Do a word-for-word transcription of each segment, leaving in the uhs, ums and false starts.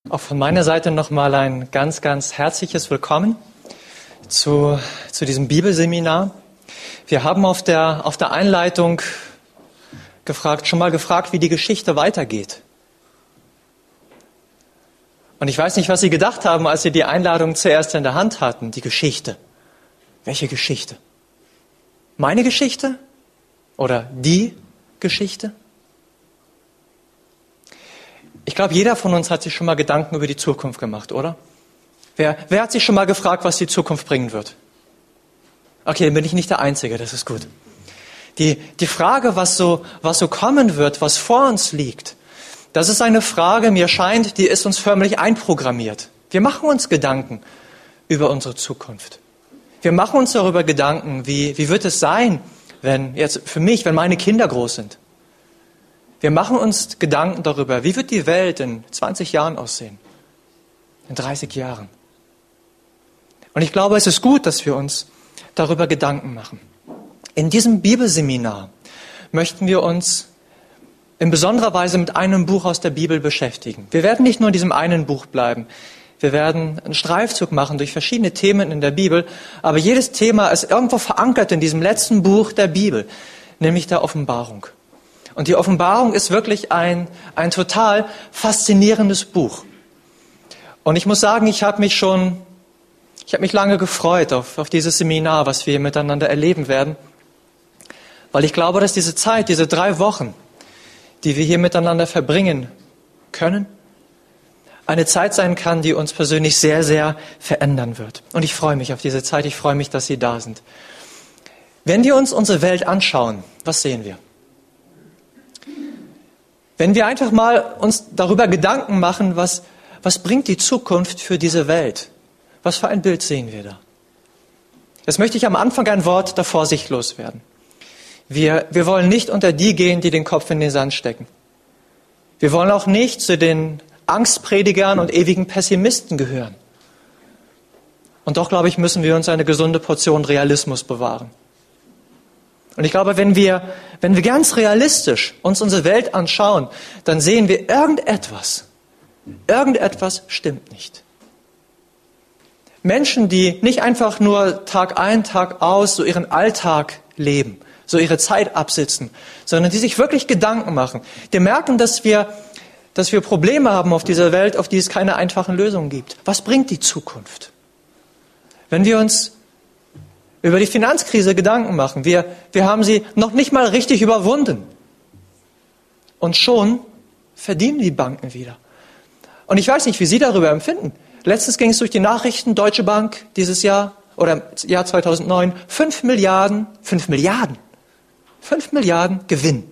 Auch von meiner Seite nochmal ein ganz, ganz herzliches Willkommen zu, zu diesem Bibelseminar. Wir haben auf der, auf der Einleitung gefragt, schon mal gefragt, wie die Geschichte weitergeht. Und ich weiß nicht, was Sie gedacht haben, als Sie die Einladung zuerst in der Hand hatten. Die Geschichte. Welche Geschichte? Meine Geschichte? Oder die Geschichte? Ich glaube, jeder von uns hat sich schon mal Gedanken über die Zukunft gemacht, oder? Wer, wer hat sich schon mal gefragt, was die Zukunft bringen wird? Okay, dann bin ich nicht der Einzige, das ist gut. Die, die Frage, was so, was so kommen wird, was vor uns liegt, das ist eine Frage, mir scheint, die ist uns förmlich einprogrammiert. Wir machen uns Gedanken über unsere Zukunft. Wir machen uns darüber Gedanken, wie, wie wird es sein, wenn jetzt für mich, wenn meine Kinder groß sind. Wir machen uns Gedanken darüber, wie wird die Welt in zwanzig Jahren aussehen, in dreißig Jahren. Und ich glaube, es ist gut, dass wir uns darüber Gedanken machen. In diesem Bibelseminar möchten wir uns in besonderer Weise mit einem Buch aus der Bibel beschäftigen. Wir werden nicht nur in diesem einen Buch bleiben. Wir werden einen Streifzug machen durch verschiedene Themen in der Bibel, aber jedes Thema ist irgendwo verankert in diesem letzten Buch der Bibel, nämlich der Offenbarung. Und die Offenbarung ist wirklich ein, ein total faszinierendes Buch. Und ich muss sagen, ich habe mich schon, ich habe mich lange gefreut auf, auf dieses Seminar, was wir miteinander erleben werden. Weil ich glaube, dass diese Zeit, diese drei Wochen, die wir hier miteinander verbringen können, eine Zeit sein kann, die uns persönlich sehr, sehr verändern wird. Und ich freue mich auf diese Zeit, ich freue mich, dass Sie da sind. Wenn wir uns unsere Welt anschauen, was sehen wir? Wenn wir einfach mal uns darüber Gedanken machen, was, was bringt die Zukunft für diese Welt? Was für ein Bild sehen wir da? Jetzt möchte ich am Anfang ein Wort der Vorsicht loswerden. Wir, wir wollen nicht unter die gehen, die den Kopf in den Sand stecken. Wir wollen auch nicht zu den Angstpredigern und ewigen Pessimisten gehören. Und doch, glaube ich, müssen wir uns eine gesunde Portion Realismus bewahren. Und ich glaube, wenn wir, wenn wir ganz realistisch uns unsere Welt anschauen, dann sehen wir irgendetwas. Irgendetwas stimmt nicht. Menschen, die nicht einfach nur Tag ein, Tag aus so ihren Alltag leben, so ihre Zeit absitzen, sondern die sich wirklich Gedanken machen, die merken, dass wir, dass wir Probleme haben auf dieser Welt, auf die es keine einfachen Lösungen gibt. Was bringt die Zukunft? Wenn wir uns über die Finanzkrise Gedanken machen. Wir, wir haben sie noch nicht mal richtig überwunden. Und schon verdienen die Banken wieder. Und ich weiß nicht, wie Sie darüber empfinden. Letztens ging es durch die Nachrichten, Deutsche Bank dieses Jahr, oder Jahr zweitausendneun, fünf Milliarden, fünf Milliarden, fünf Milliarden Gewinn.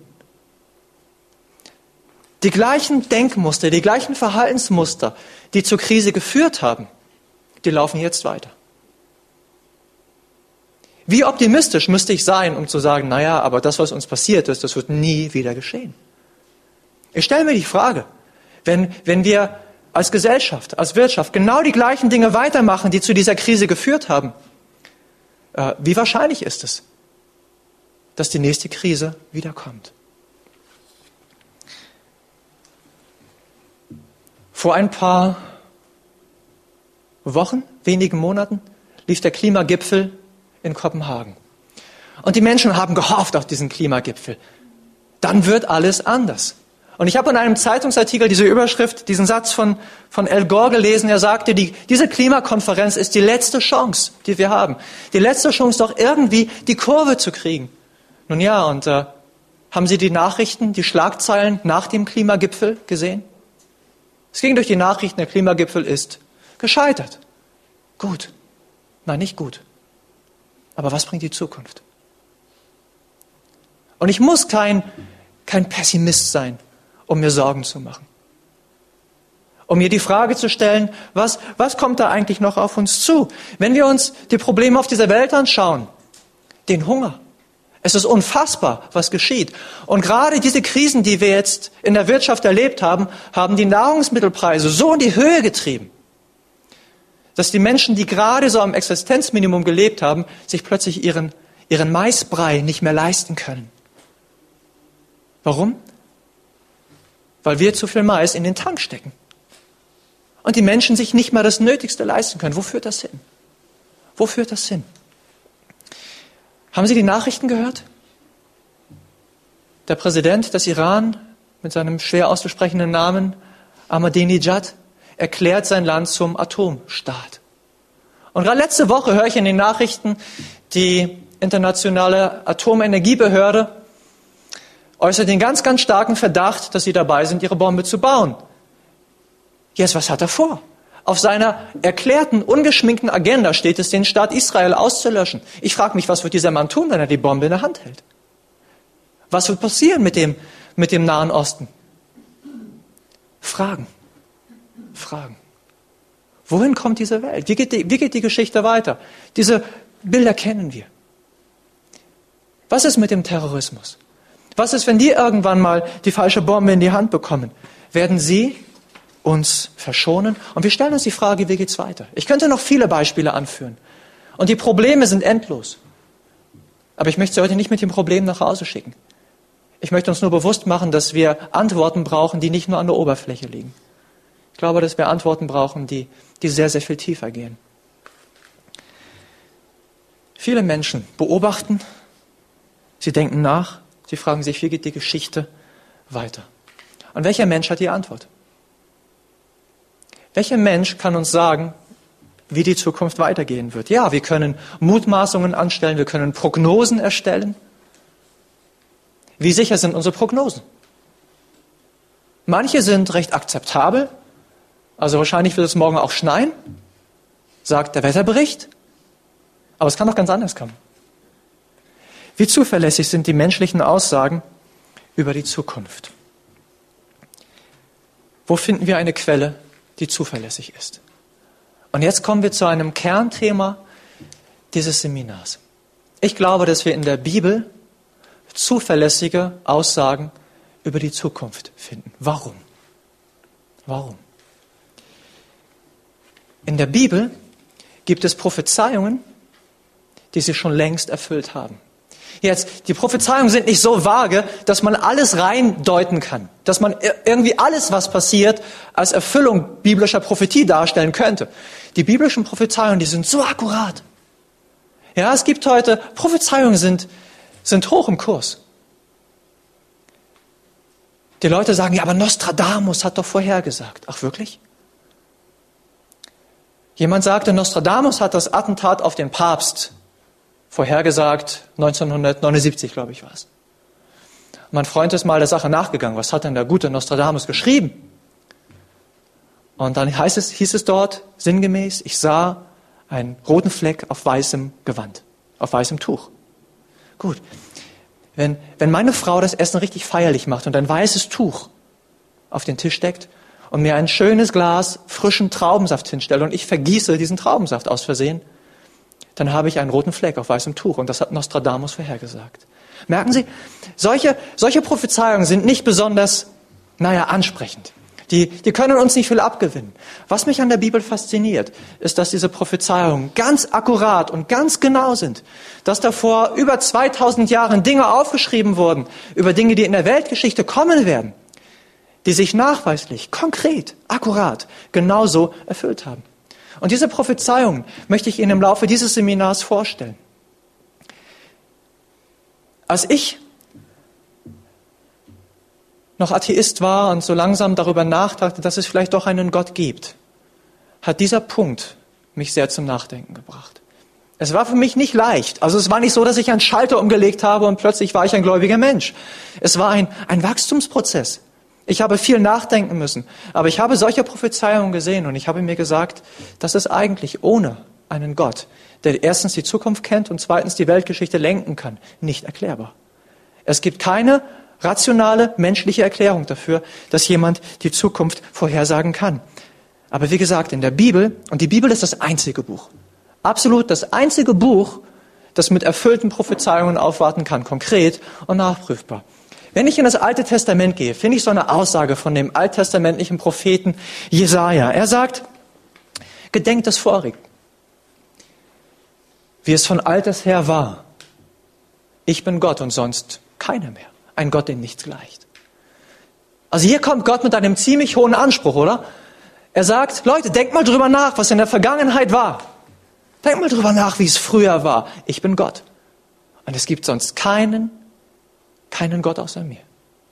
Die gleichen Denkmuster, die gleichen Verhaltensmuster, die zur Krise geführt haben, die laufen jetzt weiter. Wie optimistisch müsste ich sein, um zu sagen, naja, aber das, was uns passiert ist, das wird nie wieder geschehen. Ich stelle mir die Frage, wenn, wenn wir als Gesellschaft, als Wirtschaft genau die gleichen Dinge weitermachen, die zu dieser Krise geführt haben, äh, wie wahrscheinlich ist es, dass die nächste Krise wiederkommt? Vor ein paar Wochen, wenigen Monaten, lief der Klimagipfel in Kopenhagen. Und die Menschen haben gehofft auf diesen Klimagipfel. Dann wird alles anders. Und ich habe in einem Zeitungsartikel diese Überschrift, diesen Satz von, von Al Gore gelesen. Er sagte, die, diese Klimakonferenz ist die letzte Chance, die wir haben. Die letzte Chance, doch irgendwie die Kurve zu kriegen. Nun ja, und äh, haben Sie die Nachrichten, die Schlagzeilen nach dem Klimagipfel gesehen? Es ging durch die Nachrichten, der Klimagipfel ist gescheitert. Gut. Nein, nicht gut. Aber was bringt die Zukunft? Und ich muss kein, kein Pessimist sein, um mir Sorgen zu machen. Um mir die Frage zu stellen, was, was kommt da eigentlich noch auf uns zu? Wenn wir uns die Probleme auf dieser Welt anschauen, den Hunger. Es ist unfassbar, was geschieht. Und gerade diese Krisen, die wir jetzt in der Wirtschaft erlebt haben, haben die Nahrungsmittelpreise so in die Höhe getrieben, dass die Menschen, die gerade so am Existenzminimum gelebt haben, sich plötzlich ihren, ihren Maisbrei nicht mehr leisten können. Warum? Weil wir zu viel Mais in den Tank stecken. und die Menschen sich nicht mal das Nötigste leisten können. Wo führt das hin? Wo führt das hin? Haben Sie die Nachrichten gehört? Der Präsident des Iran mit seinem schwer auszusprechenden Namen Ahmadinejad erklärt sein Land zum Atomstaat. Und gerade letzte Woche höre ich in den Nachrichten, die internationale Atomenergiebehörde äußert den ganz, ganz starken Verdacht, dass sie dabei sind, ihre Bombe zu bauen. Jetzt, was hat er vor? Auf seiner erklärten, ungeschminkten Agenda steht es, den Staat Israel auszulöschen. Ich frage mich, was wird dieser Mann tun, wenn er die Bombe in der Hand hält? Was wird passieren mit dem, mit dem Nahen Osten? Fragen. Fragen. Wohin kommt diese Welt? Wie geht die, wie geht die Geschichte weiter? Diese Bilder kennen wir. Was ist mit dem Terrorismus? Was ist, wenn die irgendwann mal die falsche Bombe in die Hand bekommen? Werden sie uns verschonen? Und wir stellen uns die Frage, wie geht's weiter? Ich könnte noch viele Beispiele anführen. Und die Probleme sind endlos. Aber ich möchte Sie heute nicht mit dem Problem nach Hause schicken. Ich möchte uns nur bewusst machen, dass wir Antworten brauchen, die nicht nur an der Oberfläche liegen. Ich glaube, dass wir Antworten brauchen, die, die sehr, sehr viel tiefer gehen. Viele Menschen beobachten, sie denken nach, sie fragen sich, wie geht die Geschichte weiter? Und welcher Mensch hat die Antwort? Welcher Mensch kann uns sagen, wie die Zukunft weitergehen wird? Ja, wir können Mutmaßungen anstellen, wir können Prognosen erstellen. Wie sicher sind unsere Prognosen? Manche sind recht akzeptabel. Also wahrscheinlich wird es morgen auch schneien, sagt der Wetterbericht. Aber es kann auch ganz anders kommen. Wie zuverlässig sind die menschlichen Aussagen über die Zukunft? Wo finden wir eine Quelle, die zuverlässig ist? Und jetzt kommen wir zu einem Kernthema dieses Seminars. Ich glaube, dass wir in der Bibel zuverlässige Aussagen über die Zukunft finden. Warum? Warum? In der Bibel gibt es Prophezeiungen, die sich schon längst erfüllt haben. Jetzt, die Prophezeiungen sind nicht so vage, dass man alles reindeuten kann, dass man irgendwie alles, was passiert, als Erfüllung biblischer Prophetie darstellen könnte. Die biblischen Prophezeiungen, die sind so akkurat. Ja, es gibt heute, Prophezeiungen sind, sind hoch im Kurs. Die Leute sagen, ja, aber Nostradamus hat doch vorhergesagt. Ach, wirklich? Jemand sagte, Nostradamus hat das Attentat auf den Papst vorhergesagt, neunzehnhundertneunundsiebzig, glaube ich, war es. Mein Freund ist mal der Sache nachgegangen. Was hat denn der gute Nostradamus geschrieben? Und dann heißt es, hieß es dort sinngemäß, ich sah einen roten Fleck auf weißem Gewand, auf weißem Tuch. Gut. Wenn, wenn meine Frau das Essen richtig feierlich macht und ein weißes Tuch auf den Tisch deckt und mir ein schönes Glas frischen Traubensaft hinstellt und ich vergieße diesen Traubensaft aus Versehen, dann habe ich einen roten Fleck auf weißem Tuch. Und das hat Nostradamus vorhergesagt. Merken Sie, solche, solche Prophezeiungen sind nicht besonders, naja, ansprechend. Die, die können uns nicht viel abgewinnen. Was mich an der Bibel fasziniert, ist, dass diese Prophezeiungen ganz akkurat und ganz genau sind. Dass da vor über zweitausend Jahren Dinge aufgeschrieben wurden, über Dinge, die in der Weltgeschichte kommen werden, die sich nachweislich, konkret, akkurat, genauso erfüllt haben. Und diese Prophezeiungen möchte ich Ihnen im Laufe dieses Seminars vorstellen. Als ich noch Atheist war und so langsam darüber nachdachte, dass es vielleicht doch einen Gott gibt, hat dieser Punkt mich sehr zum Nachdenken gebracht. Es war für mich nicht leicht. Also es war nicht so, dass ich einen Schalter umgelegt habe und plötzlich war ich ein gläubiger Mensch. Es war ein, ein Wachstumsprozess. Ich habe viel nachdenken müssen, aber ich habe solche Prophezeiungen gesehen und ich habe mir gesagt, das ist eigentlich ohne einen Gott, der erstens die Zukunft kennt und zweitens die Weltgeschichte lenken kann, nicht erklärbar. Es gibt keine rationale menschliche Erklärung dafür, dass jemand die Zukunft vorhersagen kann. Aber wie gesagt, in der Bibel, und die Bibel ist das einzige Buch, absolut das einzige Buch, das mit erfüllten Prophezeiungen aufwarten kann, konkret und nachprüfbar. Wenn ich in das Alte Testament gehe, finde ich so eine Aussage von dem alttestamentlichen Propheten Jesaja. Er sagt, gedenkt des Vorigen, wie es von alters her war. Ich bin Gott und sonst keiner mehr. Ein Gott, dem nichts gleicht. Also hier kommt Gott mit einem ziemlich hohen Anspruch, oder? Er sagt, Leute, denkt mal drüber nach, was in der Vergangenheit war. Denkt mal drüber nach, wie es früher war. Ich bin Gott. Und es gibt sonst keinen, keinen Gott außer mir.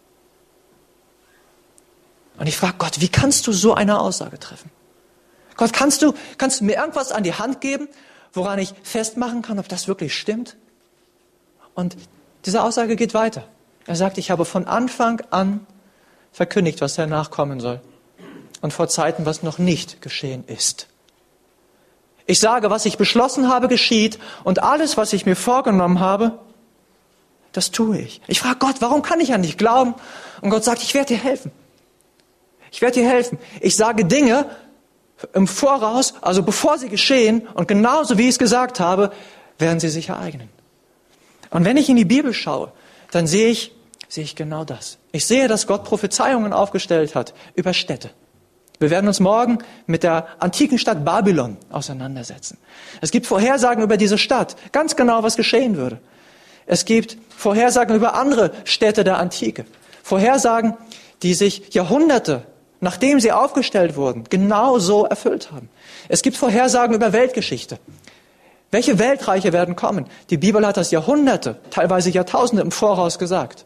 Und ich frage Gott, wie kannst du so eine Aussage treffen? Gott, kannst du, kannst du mir irgendwas an die Hand geben, woran ich festmachen kann, ob das wirklich stimmt? Und diese Aussage geht weiter. Er sagt, ich habe von Anfang an verkündigt, was danach kommen soll. Und vor Zeiten, was noch nicht geschehen ist. Ich sage, was ich beschlossen habe, geschieht. Und alles, was ich mir vorgenommen habe, das tue ich. Ich frage Gott, warum kann ich an dich glauben? Und Gott sagt, ich werde dir helfen. Ich werde dir helfen. Ich sage Dinge im Voraus, also bevor sie geschehen. Und genauso wie ich es gesagt habe, werden sie sich ereignen. Und wenn ich in die Bibel schaue, dann sehe ich, sehe ich genau das. Ich sehe, dass Gott Prophezeiungen aufgestellt hat über Städte. Wir werden uns morgen mit der antiken Stadt Babylon auseinandersetzen. Es gibt Vorhersagen über diese Stadt, ganz genau, was geschehen würde. Es gibt Vorhersagen über andere Städte der Antike. Vorhersagen, die sich Jahrhunderte, nachdem sie aufgestellt wurden, genau so erfüllt haben. Es gibt Vorhersagen über Weltgeschichte. Welche Weltreiche werden kommen? Die Bibel hat das Jahrhunderte, teilweise Jahrtausende im Voraus gesagt.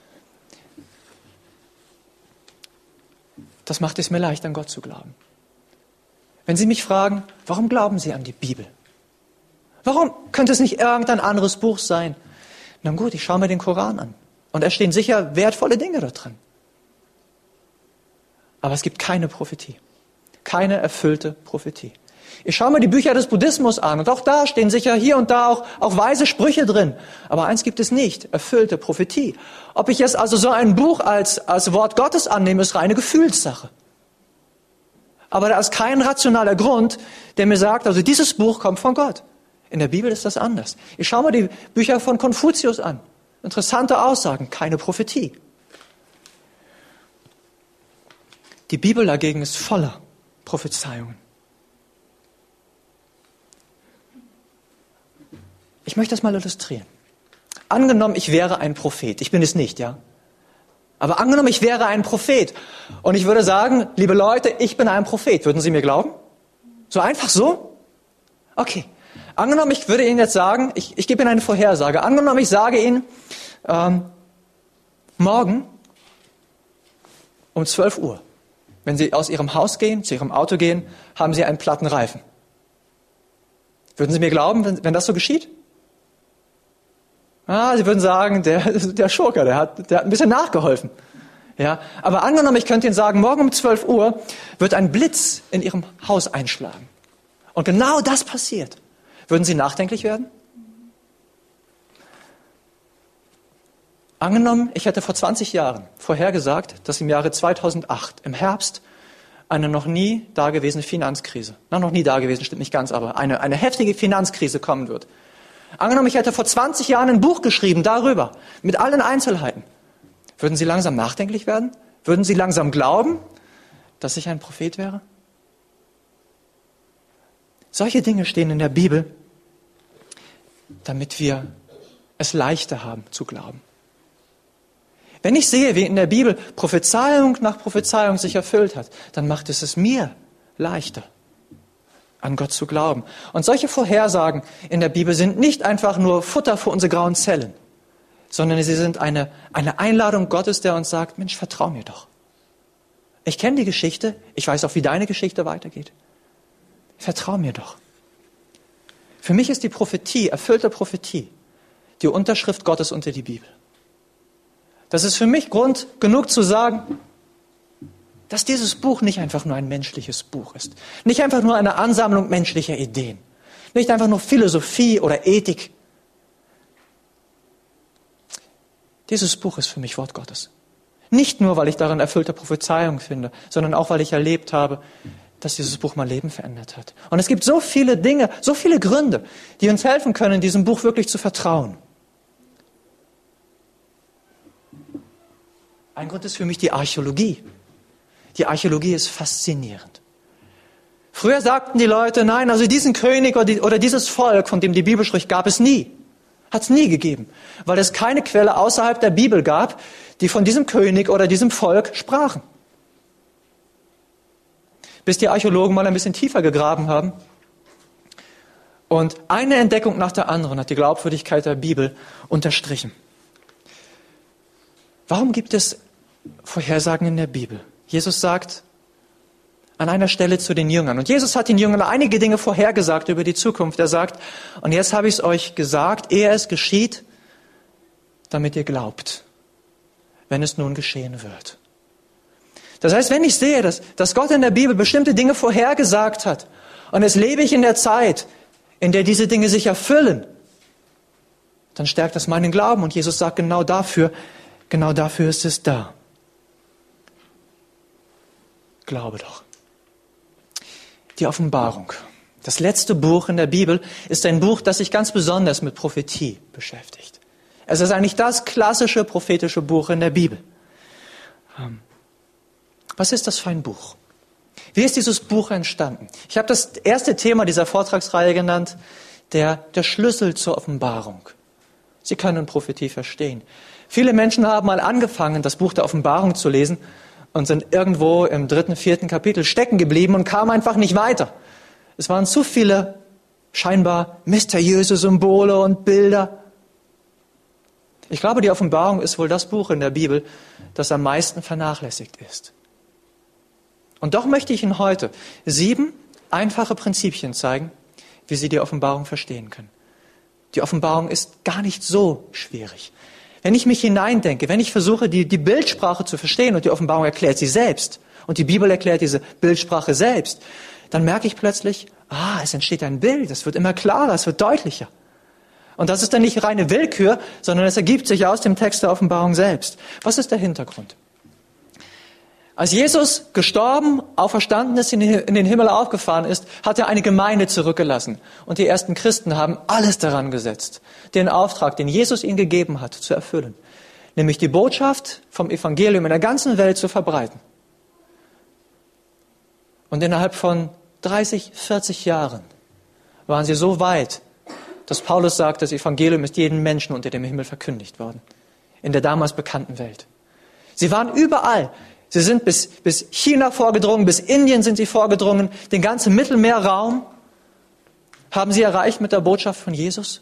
Das macht es mir leicht, an Gott zu glauben. Wenn Sie mich fragen, warum glauben Sie an die Bibel? Warum könnte es nicht irgendein anderes Buch sein? Na gut, ich schaue mir den Koran an. Und es stehen sicher wertvolle Dinge da drin. Aber es gibt keine Prophetie. Keine erfüllte Prophetie. Ich schaue mir die Bücher des Buddhismus an und auch da stehen sicher hier und da auch, auch weise Sprüche drin. Aber eins gibt es nicht, erfüllte Prophetie. Ob ich jetzt also so ein Buch als, als Wort Gottes annehme, ist reine Gefühlssache. Aber da ist kein rationaler Grund, der mir sagt, also dieses Buch kommt von Gott. In der Bibel ist das anders. Ich schaue mir die Bücher von Konfuzius an. Interessante Aussagen, keine Prophetie. Die Bibel dagegen ist voller Prophezeiungen. Ich möchte das mal illustrieren. Angenommen, ich wäre ein Prophet. Ich bin es nicht, ja. Aber angenommen, ich wäre ein Prophet. Und ich würde sagen, liebe Leute, ich bin ein Prophet. Würden Sie mir glauben? So einfach so? Okay. Angenommen, ich würde Ihnen jetzt sagen, ich, ich gebe Ihnen eine Vorhersage. Angenommen, ich sage Ihnen, ähm, morgen um zwölf Uhr, wenn Sie aus Ihrem Haus gehen, zu Ihrem Auto gehen, haben Sie einen platten Reifen. Würden Sie mir glauben, wenn, wenn das so geschieht? Ah, Sie würden sagen, der, der Schurke, der hat, der hat ein bisschen nachgeholfen. Ja, aber angenommen, ich könnte Ihnen sagen, morgen um zwölf Uhr wird ein Blitz in Ihrem Haus einschlagen. Und genau das passiert. Würden Sie nachdenklich werden? Angenommen, ich hätte vor zwanzig Jahren vorhergesagt, dass im Jahre zweitausendacht, im Herbst, eine noch nie dagewesene Finanzkrise, na, noch nie dagewesen, stimmt nicht ganz, aber eine, eine heftige Finanzkrise kommen wird. Angenommen, ich hätte vor zwanzig Jahren ein Buch geschrieben darüber, mit allen Einzelheiten. Würden Sie langsam nachdenklich werden? Würden Sie langsam glauben, dass ich ein Prophet wäre? Solche Dinge stehen in der Bibel, damit wir es leichter haben zu glauben. Wenn ich sehe, wie in der Bibel Prophezeiung nach Prophezeiung sich erfüllt hat, dann macht es es mir leichter, an Gott zu glauben. Und solche Vorhersagen in der Bibel sind nicht einfach nur Futter für unsere grauen Zellen, sondern sie sind eine, eine Einladung Gottes, der uns sagt, Mensch, vertrau mir doch. Ich kenne die Geschichte, ich weiß auch, wie deine Geschichte weitergeht. Vertrau mir doch. Für mich ist die Prophetie, erfüllte Prophetie, die Unterschrift Gottes unter die Bibel. Das ist für mich Grund genug zu sagen, dass dieses Buch nicht einfach nur ein menschliches Buch ist. Nicht einfach nur eine Ansammlung menschlicher Ideen. Nicht einfach nur Philosophie oder Ethik. Dieses Buch ist für mich Wort Gottes. Nicht nur, weil ich darin erfüllte Prophezeiung finde, sondern auch, weil ich erlebt habe, dass dieses Buch mein Leben verändert hat. Und es gibt so viele Dinge, so viele Gründe, die uns helfen können, diesem Buch wirklich zu vertrauen. Ein Grund ist für mich die Archäologie. Die Archäologie ist faszinierend. Früher sagten die Leute, nein, also diesen König oder, die, oder dieses Volk, von dem die Bibel spricht, gab es nie. Hat es nie gegeben. Weil es keine Quelle außerhalb der Bibel gab, die von diesem König oder diesem Volk sprachen. bis die Archäologen mal ein bisschen tiefer gegraben haben. Und eine Entdeckung nach der anderen hat die Glaubwürdigkeit der Bibel unterstrichen. Warum gibt es Vorhersagen in der Bibel? Jesus sagt an einer Stelle zu den Jüngern, und Jesus hat den Jüngern einige Dinge vorhergesagt über die Zukunft. Er sagt, und jetzt habe ich es euch gesagt, ehe es geschieht, damit ihr glaubt, wenn es nun geschehen wird. Das heißt, wenn ich sehe, dass, dass Gott in der Bibel bestimmte Dinge vorhergesagt hat, und jetzt lebe ich in der Zeit, in der diese Dinge sich erfüllen, dann stärkt das meinen Glauben. Und Jesus sagt, genau dafür, genau dafür ist es da. Glaube doch. Die Offenbarung. Das letzte Buch in der Bibel ist ein Buch, das sich ganz besonders mit Prophetie beschäftigt. Es ist eigentlich das klassische prophetische Buch in der Bibel. Was ist das für ein Buch? Wie ist dieses Buch entstanden? Ich habe das erste Thema dieser Vortragsreihe genannt, der, der Schlüssel zur Offenbarung. Sie können Prophetie verstehen. Viele Menschen haben mal angefangen, das Buch der Offenbarung zu lesen und sind irgendwo im dritten, vierten Kapitel stecken geblieben und kamen einfach nicht weiter. Es waren zu viele scheinbar mysteriöse Symbole und Bilder. Ich glaube, die Offenbarung ist wohl das Buch in der Bibel, das am meisten vernachlässigt ist. Und doch möchte ich Ihnen heute sieben einfache Prinzipien zeigen, wie Sie die Offenbarung verstehen können. Die Offenbarung ist gar nicht so schwierig. Wenn ich mich hineindenke, wenn ich versuche, die, die Bildsprache zu verstehen, und die Offenbarung erklärt sie selbst, und die Bibel erklärt diese Bildsprache selbst, dann merke ich plötzlich, ah, es entsteht ein Bild, es wird immer klarer, es wird deutlicher. Und das ist dann nicht reine Willkür, sondern es ergibt sich aus dem Text der Offenbarung selbst. Was ist der Hintergrund? Als Jesus gestorben, auferstanden ist, in den Himmel aufgefahren ist, hat er eine Gemeinde zurückgelassen. Und die ersten Christen haben alles daran gesetzt, den Auftrag, den Jesus ihnen gegeben hat, zu erfüllen. Nämlich die Botschaft vom Evangelium in der ganzen Welt zu verbreiten. Und innerhalb von dreißig, vierzig Jahren waren sie so weit, dass Paulus sagt, das Evangelium ist jedem Menschen unter dem Himmel verkündigt worden. In der damals bekannten Welt. Sie waren überall. Sie sind bis, bis China vorgedrungen, bis Indien sind sie vorgedrungen, den ganzen Mittelmeerraum haben sie erreicht mit der Botschaft von Jesus.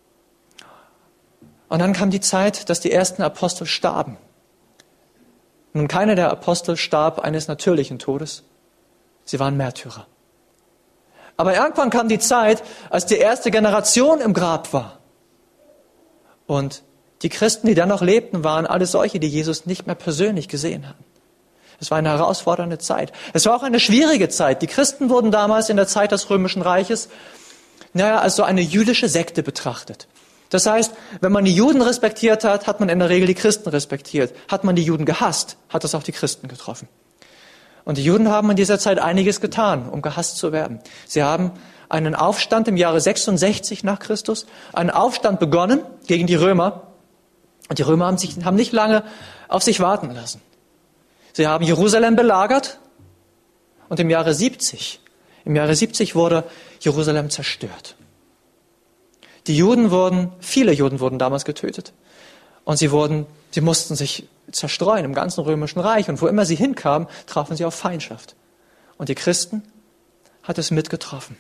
Und dann kam die Zeit, dass die ersten Apostel starben. Nun, keiner der Apostel starb eines natürlichen Todes. Sie waren Märtyrer. Aber irgendwann kam die Zeit, als die erste Generation im Grab war. Und die Christen, die dann noch lebten, waren alle solche, die Jesus nicht mehr persönlich gesehen hatten. Es war eine herausfordernde Zeit. Es war auch eine schwierige Zeit. Die Christen wurden damals in der Zeit des Römischen Reiches, naja, als so eine jüdische Sekte betrachtet. Das heißt, wenn man die Juden respektiert hat, hat man in der Regel die Christen respektiert. Hat man die Juden gehasst, hat das auch die Christen getroffen. Und die Juden haben in dieser Zeit einiges getan, um gehasst zu werden. Sie haben einen Aufstand im Jahre sechsundsechzig nach Christus, einen Aufstand begonnen gegen die Römer. Und die Römer haben, sich, haben nicht lange auf sich warten lassen. Sie haben Jerusalem belagert und im Jahre siebzig, im Jahre siebzig wurde Jerusalem zerstört. Die Juden wurden, viele Juden wurden damals getötet und sie wurden, sie mussten sich zerstreuen im ganzen Römischen Reich und wo immer sie hinkamen, trafen sie auf Feindschaft. Und die Christen hat es mitgetroffen.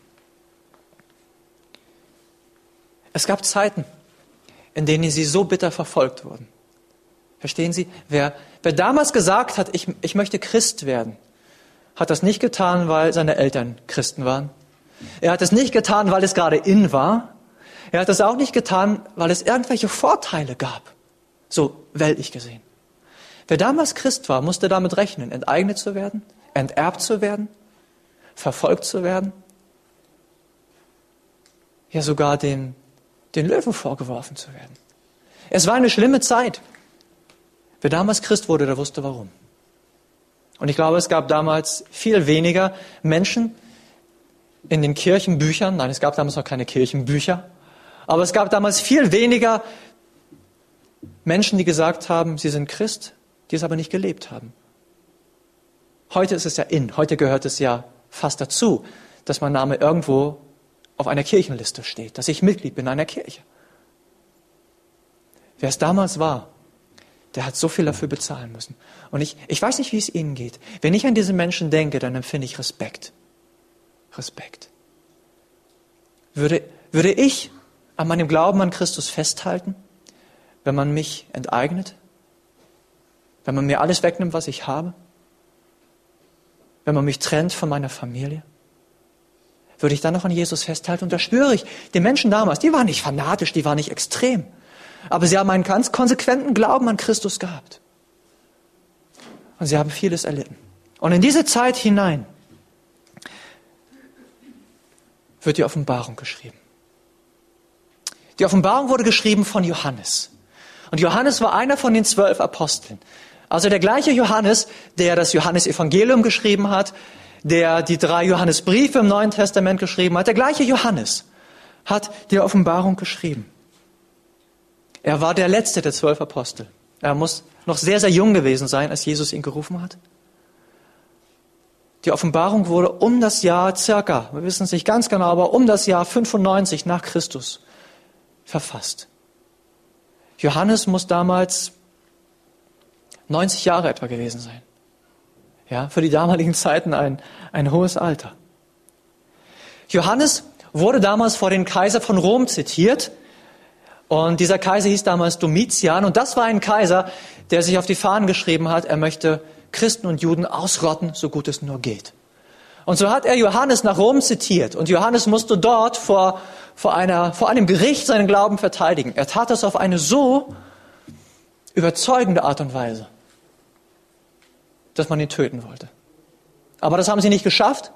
Es gab Zeiten, in denen sie so bitter verfolgt wurden. Verstehen Sie? Wer, wer damals gesagt hat, ich, ich möchte Christ werden, hat das nicht getan, weil seine Eltern Christen waren. Er hat es nicht getan, weil es gerade in war. Er hat es auch nicht getan, weil es irgendwelche Vorteile gab. So weltlich gesehen. Wer damals Christ war, musste damit rechnen, enteignet zu werden, enterbt zu werden, verfolgt zu werden. Ja, sogar den, den Löwen vorgeworfen zu werden. Es war eine schlimme Zeit. Wer damals Christ wurde, der wusste warum. Und ich glaube, es gab damals viel weniger Menschen in den Kirchenbüchern, nein, es gab damals noch keine Kirchenbücher, aber es gab damals viel weniger Menschen, die gesagt haben, sie sind Christ, die es aber nicht gelebt haben. Heute ist es ja in, heute gehört es ja fast dazu, dass mein Name irgendwo auf einer Kirchenliste steht, dass ich Mitglied bin einer Kirche. Wer es damals war, der hat so viel dafür bezahlen müssen. Und ich, ich weiß nicht, wie es Ihnen geht. Wenn ich an diese Menschen denke, dann empfinde ich Respekt. Respekt. Würde, würde ich an meinem Glauben an Christus festhalten, wenn man mich enteignet? Wenn man mir alles wegnimmt, was ich habe? Wenn man mich trennt von meiner Familie? Würde ich dann noch an Jesus festhalten? Und da spüre ich, die Menschen damals, die waren nicht fanatisch, die waren nicht extrem. Aber sie haben einen ganz konsequenten Glauben an Christus gehabt. Und sie haben vieles erlitten. Und in diese Zeit hinein wird die Offenbarung geschrieben. Die Offenbarung wurde geschrieben von Johannes. Und Johannes war einer von den zwölf Aposteln. Also der gleiche Johannes, der das Johannesevangelium geschrieben hat, der die drei Johannesbriefe im Neuen Testament geschrieben hat. Der gleiche Johannes hat die Offenbarung geschrieben. Er war der letzte der zwölf Apostel. Er muss noch sehr, sehr jung gewesen sein, als Jesus ihn gerufen hat. Die Offenbarung wurde um das Jahr circa, wir wissen es nicht ganz genau, aber um das Jahr fünfundneunzig nach Christus verfasst. Johannes muss damals neunzig Jahre etwa gewesen sein. Ja, für die damaligen Zeiten ein, ein hohes Alter. Johannes wurde damals vor den Kaiser von Rom zitiert. Und dieser Kaiser hieß damals Domitian. Und das war ein Kaiser, der sich auf die Fahnen geschrieben hat, er möchte Christen und Juden ausrotten, so gut es nur geht. Und so hat er Johannes nach Rom zitiert. Und Johannes musste dort vor, vor, einer, vor einem Gericht seinen Glauben verteidigen. Er tat das auf eine so überzeugende Art und Weise, dass man ihn töten wollte. Aber das haben sie nicht geschafft.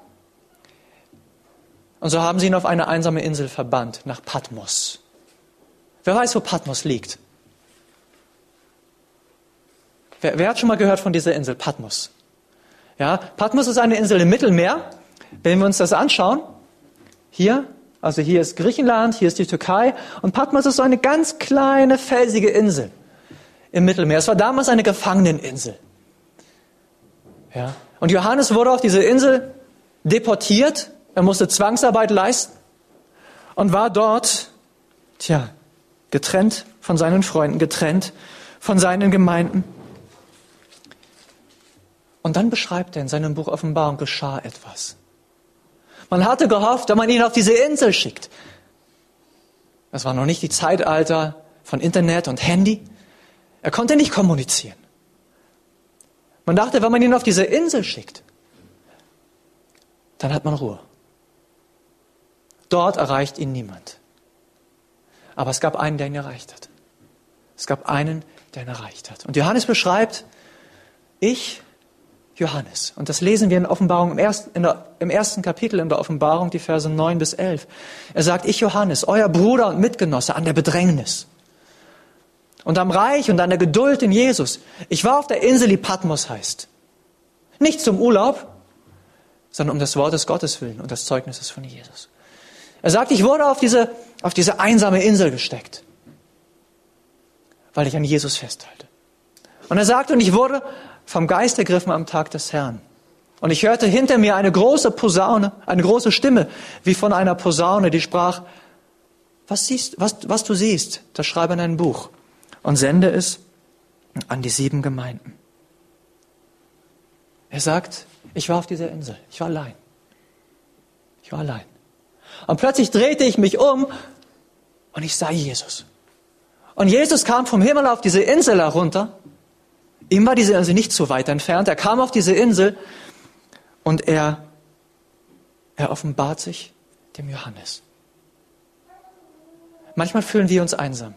Und so haben sie ihn auf eine einsame Insel verbannt, nach Patmos. Wer weiß, wo Patmos liegt? Wer, wer hat schon mal gehört von dieser Insel, Patmos? Ja, Patmos ist eine Insel im Mittelmeer. Wenn wir uns das anschauen, hier, also hier ist Griechenland, hier ist die Türkei, und Patmos ist so eine ganz kleine, felsige Insel im Mittelmeer. Es war damals eine Gefangeneninsel. Ja. Und Johannes wurde auf diese Insel deportiert. Er musste Zwangsarbeit leisten und war dort, tja, getrennt von seinen Freunden, getrennt von seinen Gemeinden. Und dann beschreibt er in seinem Buch Offenbarung, geschah etwas. Man hatte gehofft, wenn man ihn auf diese Insel schickt. Das war noch nicht die Zeitalter von Internet und Handy. Er konnte nicht kommunizieren. Man dachte, wenn man ihn auf diese Insel schickt, dann hat man Ruhe. Dort erreicht ihn niemand. Aber es gab einen, der ihn erreicht hat. Es gab einen, der ihn erreicht hat. Und Johannes beschreibt, ich, Johannes, und das lesen wir in Offenbarung im ersten, in der, im ersten Kapitel in der Offenbarung, die Verse neun bis elf. Er sagt, ich, Johannes, euer Bruder und Mitgenosse an der Bedrängnis und am Reich und an der Geduld in Jesus. Ich war auf der Insel, die Patmos heißt. Nicht zum Urlaub, sondern um des Wortes Gottes willen und des Zeugnisses von Jesus. Er sagt, ich wurde auf diese, auf diese einsame Insel gesteckt, weil ich an Jesus festhalte. Und er sagt, und ich wurde vom Geist ergriffen am Tag des Herrn. Und ich hörte hinter mir eine große Posaune, eine große Stimme, wie von einer Posaune, die sprach, was siehst, was, was du siehst, das schreibe in ein Buch und sende es an die sieben Gemeinden. Er sagt, ich war auf dieser Insel, ich war allein. Ich war allein. Und plötzlich drehte ich mich um und ich sah Jesus. Und Jesus kam vom Himmel auf diese Insel herunter. Ihm war diese Insel nicht so weit entfernt. Er kam auf diese Insel und er, er offenbart sich dem Johannes. Manchmal fühlen wir uns einsam.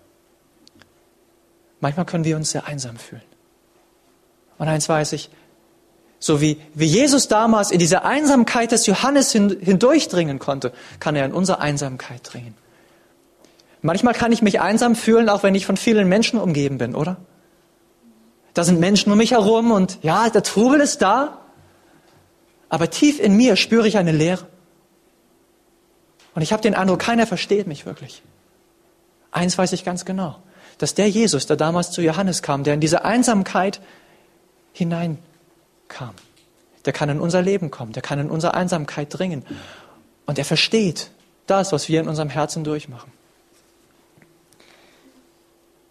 Manchmal können wir uns sehr einsam fühlen. Und eins weiß ich, so wie, wie Jesus damals in diese Einsamkeit des Johannes hin, hindurchdringen konnte, kann er in unsere Einsamkeit dringen. Manchmal kann ich mich einsam fühlen, auch wenn ich von vielen Menschen umgeben bin, oder? Da sind Menschen um mich herum und ja, der Trubel ist da, aber tief in mir spüre ich eine Leere. Und ich habe den Eindruck, keiner versteht mich wirklich. Eins weiß ich ganz genau, dass der Jesus, der damals zu Johannes kam, der in diese Einsamkeit hineinkam, der kann in unser Leben kommen, der kann in unsere Einsamkeit dringen. Und er versteht das, was wir in unserem Herzen durchmachen.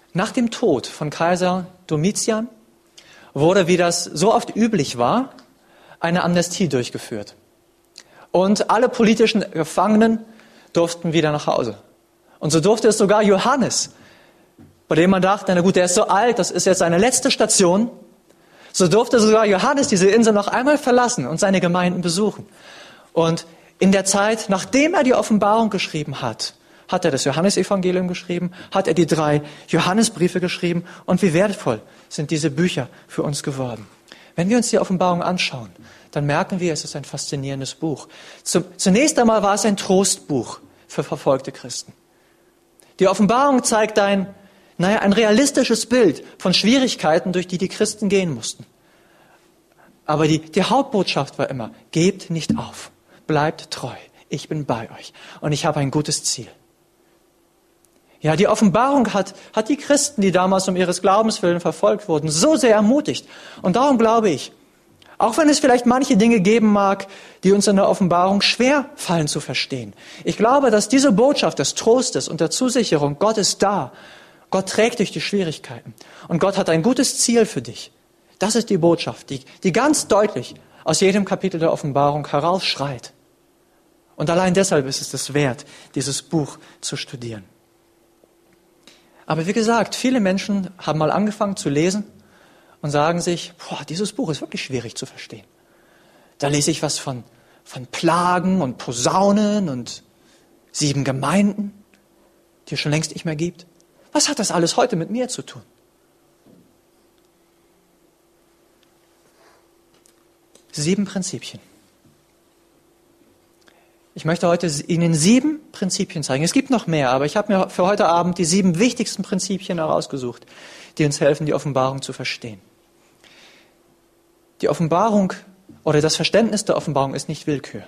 Nach dem Tod von Kaiser Domitian wurde, wie das so oft üblich war, eine Amnestie durchgeführt. Und alle politischen Gefangenen durften wieder nach Hause. Und so durfte es sogar Johannes, bei dem man dachte, na gut, der ist so alt, das ist jetzt seine letzte Station, so durfte sogar Johannes diese Insel noch einmal verlassen und seine Gemeinden besuchen. Und in der Zeit, nachdem er die Offenbarung geschrieben hat, hat er das Johannesevangelium geschrieben, hat er die drei Johannesbriefe geschrieben und wie wertvoll sind diese Bücher für uns geworden. Wenn wir uns die Offenbarung anschauen, dann merken wir, es ist ein faszinierendes Buch. Zum, zunächst einmal war es ein Trostbuch für verfolgte Christen. Die Offenbarung zeigt ein, naja, ein realistisches Bild von Schwierigkeiten, durch die die Christen gehen mussten. Aber die, die Hauptbotschaft war immer, gebt nicht auf, bleibt treu, ich bin bei euch und ich habe ein gutes Ziel. Ja, die Offenbarung hat, hat die Christen, die damals um ihres Glaubens willen verfolgt wurden, so sehr ermutigt. Und darum glaube ich, auch wenn es vielleicht manche Dinge geben mag, die uns in der Offenbarung schwer fallen zu verstehen. Ich glaube, dass diese Botschaft des Trostes und der Zusicherung, Gott ist da, Gott trägt durch die Schwierigkeiten und Gott hat ein gutes Ziel für dich. Das ist die Botschaft, die, die ganz deutlich aus jedem Kapitel der Offenbarung herausschreit. Und allein deshalb ist es es wert, dieses Buch zu studieren. Aber wie gesagt, viele Menschen haben mal angefangen zu lesen und sagen sich, boah, dieses Buch ist wirklich schwierig zu verstehen. Da lese ich was von, von Plagen und Posaunen und sieben Gemeinden, die es schon längst nicht mehr gibt. Was hat das alles heute mit mir zu tun? Sieben Prinzipien. Ich möchte heute Ihnen sieben Prinzipien zeigen. Es gibt noch mehr, aber ich habe mir für heute Abend die sieben wichtigsten Prinzipien herausgesucht, die uns helfen, die Offenbarung zu verstehen. Die Offenbarung oder das Verständnis der Offenbarung ist nicht Willkür.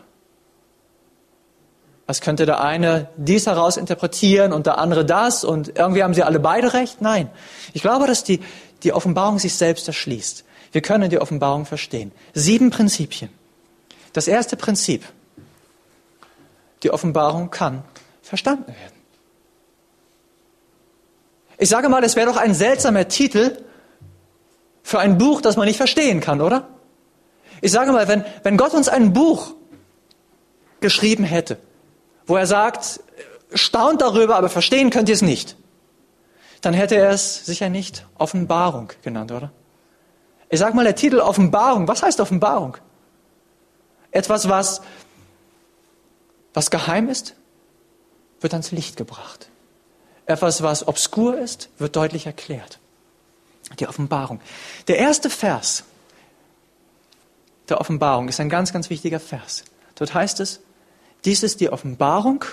Was könnte der eine dies heraus interpretieren und der andere das und irgendwie haben sie alle beide recht? Nein. Ich glaube, dass die, die Offenbarung sich selbst erschließt. Wir können die Offenbarung verstehen. Sieben Prinzipien. Das erste Prinzip. Die Offenbarung kann verstanden werden. Ich sage mal, es wäre doch ein seltsamer Titel für ein Buch, das man nicht verstehen kann, oder? Ich sage mal, wenn, wenn Gott uns ein Buch geschrieben hätte, wo er sagt, staunt darüber, aber verstehen könnt ihr es nicht, dann hätte er es sicher nicht Offenbarung genannt, oder? Ich sage mal, der Titel Offenbarung, was heißt Offenbarung? Etwas, was Was geheim ist, wird ans Licht gebracht. Etwas, was obskur ist, wird deutlich erklärt. Die Offenbarung. Der erste Vers der Offenbarung ist ein ganz, ganz wichtiger Vers. Dort heißt es, dies ist die Offenbarung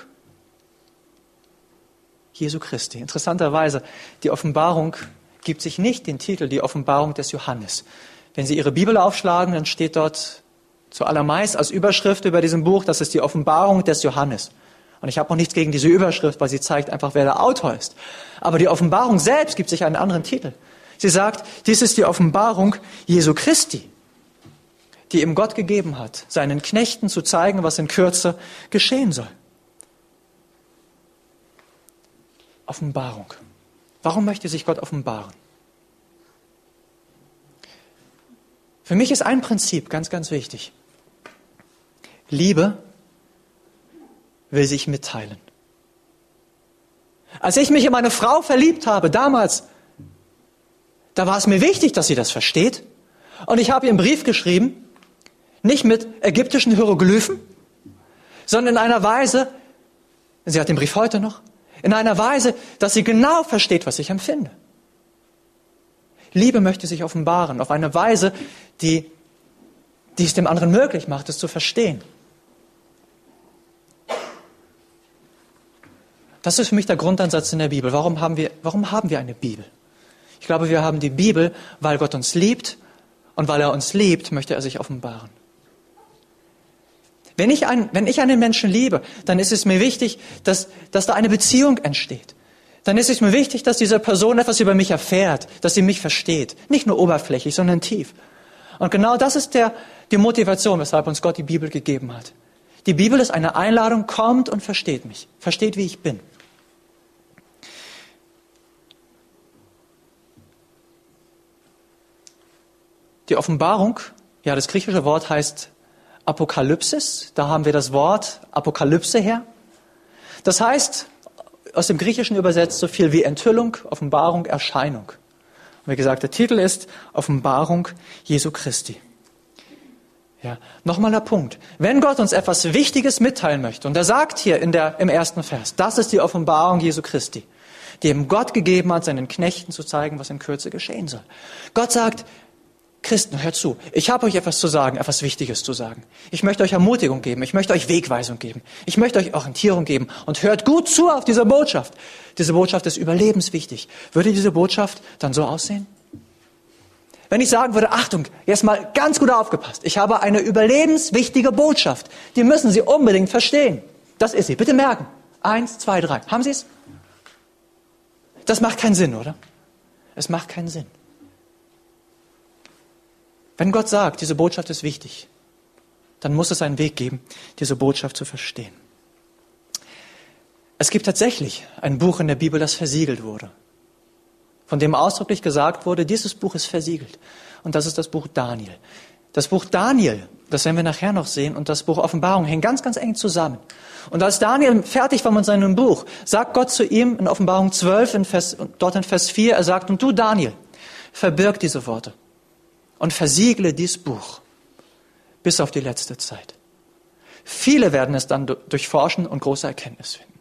Jesu Christi. Interessanterweise, die Offenbarung gibt sich nicht den Titel, die Offenbarung des Johannes. Wenn Sie Ihre Bibel aufschlagen, dann steht dort zuallermeist als Überschrift über diesem Buch, das ist die Offenbarung des Johannes. Und ich habe auch nichts gegen diese Überschrift, weil sie zeigt einfach, wer der Autor ist. Aber die Offenbarung selbst gibt sich einen anderen Titel. Sie sagt, dies ist die Offenbarung Jesu Christi, die ihm Gott gegeben hat, seinen Knechten zu zeigen, was in Kürze geschehen soll. Offenbarung. Warum möchte sich Gott offenbaren? Für mich ist ein Prinzip ganz, ganz wichtig. Liebe will sich mitteilen. Als ich mich in meine Frau verliebt habe, damals, da war es mir wichtig, dass sie das versteht. Und ich habe ihr einen Brief geschrieben, nicht mit ägyptischen Hieroglyphen, sondern in einer Weise, sie hat den Brief heute noch, in einer Weise, dass sie genau versteht, was ich empfinde. Liebe möchte sich offenbaren auf eine Weise, die, die es dem anderen möglich macht, es zu verstehen. Das ist für mich der Grundansatz in der Bibel. Warum haben wir, warum haben wir eine Bibel? Ich glaube, wir haben die Bibel, weil Gott uns liebt und weil er uns liebt, möchte er sich offenbaren. Wenn ich, ein, wenn ich einen Menschen liebe, dann ist es mir wichtig, dass, dass da eine Beziehung entsteht. Dann ist es mir wichtig, dass diese Person etwas über mich erfährt, dass sie mich versteht. Nicht nur oberflächlich, sondern tief. Und genau das ist der, die Motivation, weshalb uns Gott die Bibel gegeben hat. Die Bibel ist eine Einladung, kommt und versteht mich. Versteht, wie ich bin. Die Offenbarung, ja, das griechische Wort heißt Apokalypsis. Da haben wir das Wort Apokalypse her. Das heißt, aus dem Griechischen übersetzt so viel wie Enthüllung, Offenbarung, Erscheinung. Und wie gesagt, der Titel ist Offenbarung Jesu Christi. Ja, nochmal der Punkt. Wenn Gott uns etwas Wichtiges mitteilen möchte, und er sagt hier in der, im ersten Vers, das ist die Offenbarung Jesu Christi, die ihm Gott gegeben hat, seinen Knechten zu zeigen, was in Kürze geschehen soll. Gott sagt, Christen, hört zu, ich habe euch etwas zu sagen, etwas Wichtiges zu sagen. Ich möchte euch Ermutigung geben, ich möchte euch Wegweisung geben, ich möchte euch Orientierung geben und hört gut zu auf diese Botschaft. Diese Botschaft ist überlebenswichtig. Würde diese Botschaft dann so aussehen? Wenn ich sagen würde, Achtung, jetzt mal ganz gut aufgepasst, ich habe eine überlebenswichtige Botschaft, die müssen Sie unbedingt verstehen. Das ist sie, bitte merken. Eins, zwei, drei. Haben Sie es? Das macht keinen Sinn, oder? Es macht keinen Sinn. Wenn Gott sagt, diese Botschaft ist wichtig, dann muss es einen Weg geben, diese Botschaft zu verstehen. Es gibt tatsächlich ein Buch in der Bibel, das versiegelt wurde, von dem ausdrücklich gesagt wurde, dieses Buch ist versiegelt. Und das ist das Buch Daniel. Das Buch Daniel, das werden wir nachher noch sehen, und das Buch Offenbarung hängen ganz, ganz eng zusammen. Und als Daniel fertig war mit seinem Buch, sagt Gott zu ihm in Offenbarung zwölf, in Vers, dort in Vers vier, er sagt, und du Daniel, verbirg diese Worte und versiegle dieses Buch bis auf die letzte Zeit. Viele werden es dann durchforschen und große Erkenntnis finden.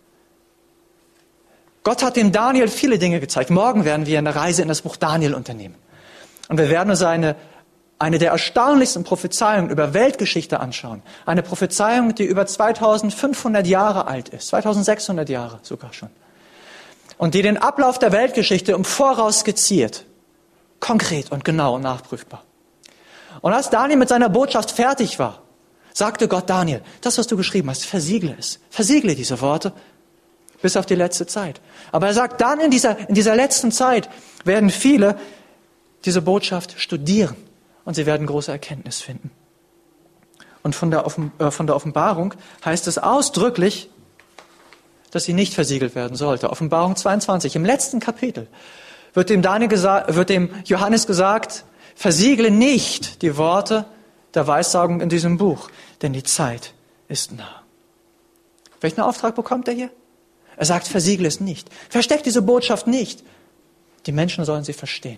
Gott hat dem Daniel viele Dinge gezeigt. Morgen werden wir eine Reise in das Buch Daniel unternehmen. Und wir werden uns eine, eine der erstaunlichsten Prophezeiungen über Weltgeschichte anschauen. Eine Prophezeiung, die über zweitausendfünfhundert Jahre alt ist, zweitausendsechshundert Jahre sogar schon. Und die den Ablauf der Weltgeschichte im Voraus skizziert. Konkret und genau und nachprüfbar. Und als Daniel mit seiner Botschaft fertig war, sagte Gott Daniel, das, was du geschrieben hast, versiegle es. Versiegle diese Worte bis auf die letzte Zeit. Aber er sagt, dann in dieser, in dieser letzten Zeit werden viele diese Botschaft studieren und sie werden große Erkenntnis finden. Und von der, Offen, äh, von der Offenbarung heißt es ausdrücklich, dass sie nicht versiegelt werden sollte. Offenbarung zweiundzwanzig, im letzten Kapitel, wird dem, Daniel gesa- wird dem Johannes gesagt, versiegle nicht die Worte der Weissagung in diesem Buch, denn die Zeit ist nah. Welchen Auftrag bekommt er hier? Er sagt, versiegle es nicht. Versteckt diese Botschaft nicht. Die Menschen sollen sie verstehen.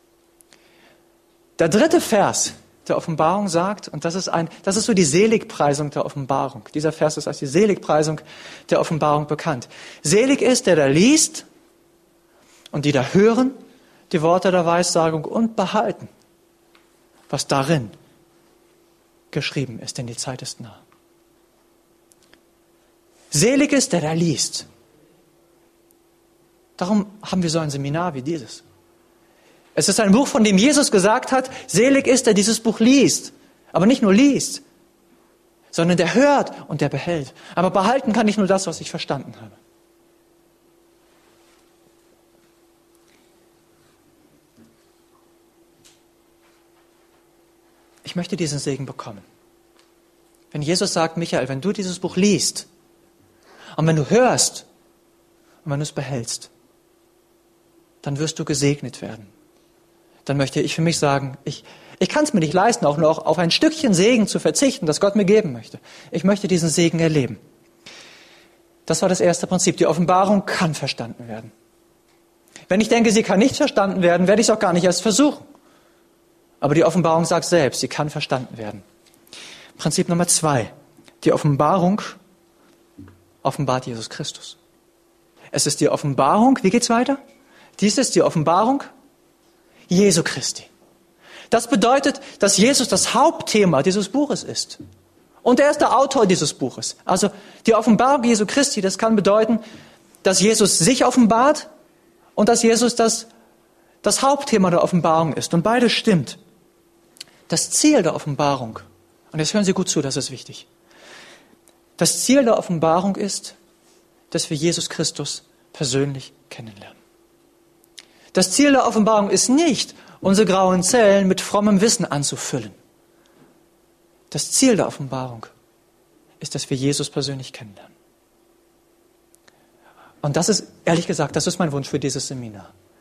Der dritte Vers der Offenbarung sagt, und das ist ein, das ist so die Seligpreisung der Offenbarung. Dieser Vers ist als die Seligpreisung der Offenbarung bekannt. Selig ist, der da liest und die da hören, die Worte der Weissagung und behalten, was darin geschrieben ist, denn die Zeit ist nah. Selig ist, der da liest. Darum haben wir so ein Seminar wie dieses. Es ist ein Buch, von dem Jesus gesagt hat, selig ist, der dieses Buch liest. Aber nicht nur liest, sondern der hört und der behält. Aber behalten kann ich nur das, was ich verstanden habe. Ich möchte diesen Segen bekommen. Wenn Jesus sagt, Michael, wenn du dieses Buch liest und wenn du hörst und wenn du es behältst, dann wirst du gesegnet werden. Dann möchte ich für mich sagen, ich, ich kann es mir nicht leisten, auch noch auf ein Stückchen Segen zu verzichten, das Gott mir geben möchte. Ich möchte diesen Segen erleben. Das war das erste Prinzip. Die Offenbarung kann verstanden werden. Wenn ich denke, sie kann nicht verstanden werden, werde ich es auch gar nicht erst versuchen. Aber die Offenbarung sagt selbst, sie kann verstanden werden. Prinzip Nummer zwei. Die Offenbarung offenbart Jesus Christus. Es ist die Offenbarung, wie geht's weiter? Dies ist die Offenbarung Jesu Christi. Das bedeutet, dass Jesus das Hauptthema dieses Buches ist. Und er ist der Autor dieses Buches. Also die Offenbarung Jesu Christi, das kann bedeuten, dass Jesus sich offenbart und dass Jesus das, das Hauptthema der Offenbarung ist. Und beides stimmt. Das Ziel der Offenbarung, und jetzt hören Sie gut zu, das ist wichtig. Das Ziel der Offenbarung ist, dass wir Jesus Christus persönlich kennenlernen. Das Ziel der Offenbarung ist nicht, unsere grauen Zellen mit frommem Wissen anzufüllen. Das Ziel der Offenbarung ist, dass wir Jesus persönlich kennenlernen. Und das ist, ehrlich gesagt, das ist mein Wunsch für dieses Seminar.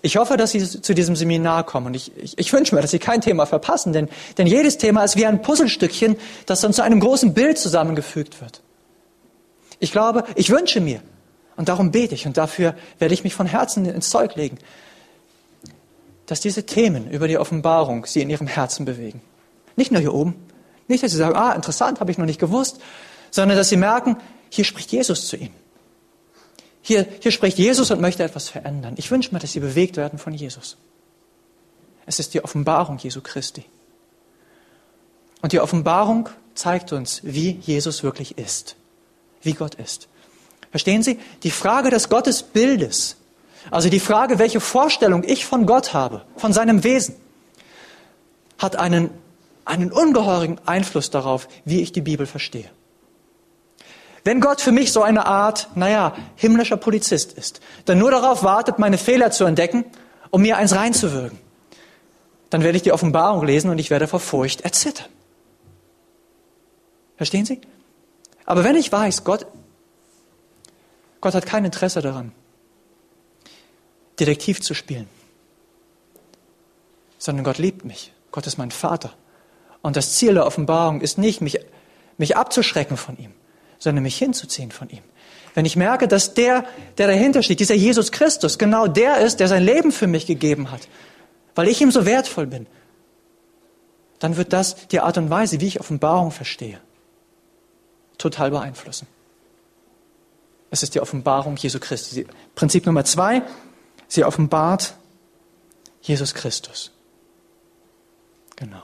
Ich hoffe, dass Sie zu diesem Seminar kommen. Und ich, ich, ich wünsche mir, dass Sie kein Thema verpassen, denn, denn jedes Thema ist wie ein Puzzlestückchen, das dann zu einem großen Bild zusammengefügt wird. Ich glaube, ich wünsche mir, und darum bete ich, und dafür werde ich mich von Herzen ins Zeug legen, dass diese Themen über die Offenbarung Sie in Ihrem Herzen bewegen. Nicht nur hier oben, nicht, dass Sie sagen, ah, interessant, habe ich noch nicht gewusst, sondern dass Sie merken, hier spricht Jesus zu Ihnen. Hier, hier spricht Jesus und möchte etwas verändern. Ich wünsche mir, dass Sie bewegt werden von Jesus. Es ist die Offenbarung Jesu Christi. Und die Offenbarung zeigt uns, wie Jesus wirklich ist, wie Gott ist. Verstehen Sie? Die Frage des Gottesbildes, also die Frage, welche Vorstellung ich von Gott habe, von seinem Wesen, hat einen, einen ungeheuren Einfluss darauf, wie ich die Bibel verstehe. Wenn Gott für mich so eine Art, naja, himmlischer Polizist ist, der nur darauf wartet, meine Fehler zu entdecken, um mir eins reinzuwürgen, dann werde ich die Offenbarung lesen und ich werde vor Furcht erzittern. Verstehen Sie? Aber wenn ich weiß, Gott, Gott hat kein Interesse daran, Detektiv zu spielen, sondern Gott liebt mich. Gott ist mein Vater. Und das Ziel der Offenbarung ist nicht, mich, mich abzuschrecken von ihm, sondern mich hinzuziehen von ihm. Wenn ich merke, dass der, der dahinter steht, dieser Jesus Christus, genau der ist, der sein Leben für mich gegeben hat, weil ich ihm so wertvoll bin, dann wird das die Art und Weise, wie ich Offenbarung verstehe, total beeinflussen. Es ist die Offenbarung Jesu Christi. Prinzip Nummer zwei, sie offenbart Jesus Christus. Genau.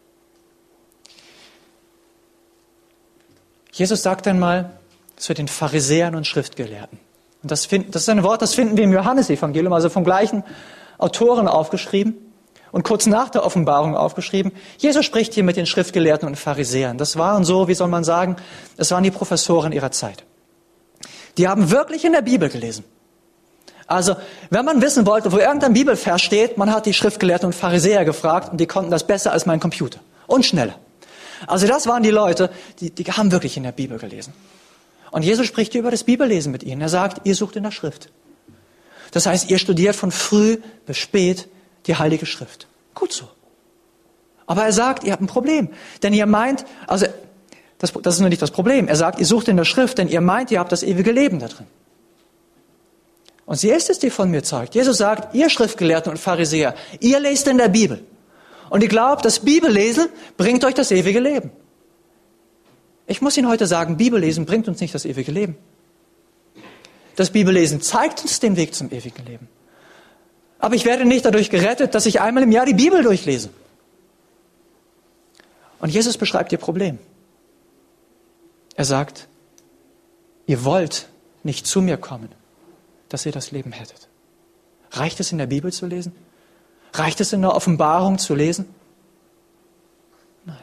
Jesus sagt einmal zu den Pharisäern und Schriftgelehrten. Und das, find, das ist ein Wort, das finden wir im Johannesevangelium, also vom gleichen Autoren aufgeschrieben und kurz nach der Offenbarung aufgeschrieben. Jesus spricht hier mit den Schriftgelehrten und Pharisäern. Das waren so, wie soll man sagen, das waren die Professoren ihrer Zeit. Die haben wirklich in der Bibel gelesen. Also, wenn man wissen wollte, wo irgendein Bibelvers steht, man hat die Schriftgelehrten und Pharisäer gefragt und die konnten das besser als mein Computer. Und schneller. Also das waren die Leute, die, die haben wirklich in der Bibel gelesen. Und Jesus spricht über das Bibellesen mit ihnen. Er sagt, ihr sucht in der Schrift. Das heißt, ihr studiert von früh bis spät die Heilige Schrift. Gut so. Aber er sagt, ihr habt ein Problem. Denn ihr meint, also das, das ist nur nicht das Problem. Er sagt, ihr sucht in der Schrift, denn ihr meint, ihr habt das ewige Leben da drin. Und sie ist es, die von mir zeugt. Jesus sagt, ihr Schriftgelehrten und Pharisäer, ihr lest in der Bibel. Und ihr glaubt, das Bibellesen bringt euch das ewige Leben. Ich muss Ihnen heute sagen, Bibellesen bringt uns nicht das ewige Leben. Das Bibellesen zeigt uns den Weg zum ewigen Leben. Aber ich werde nicht dadurch gerettet, dass ich einmal im Jahr die Bibel durchlese. Und Jesus beschreibt Ihr Problem. Er sagt, ihr wollt nicht zu mir kommen, dass ihr das Leben hättet. Reicht es in der Bibel zu lesen? Reicht es in der Offenbarung zu lesen? Nein.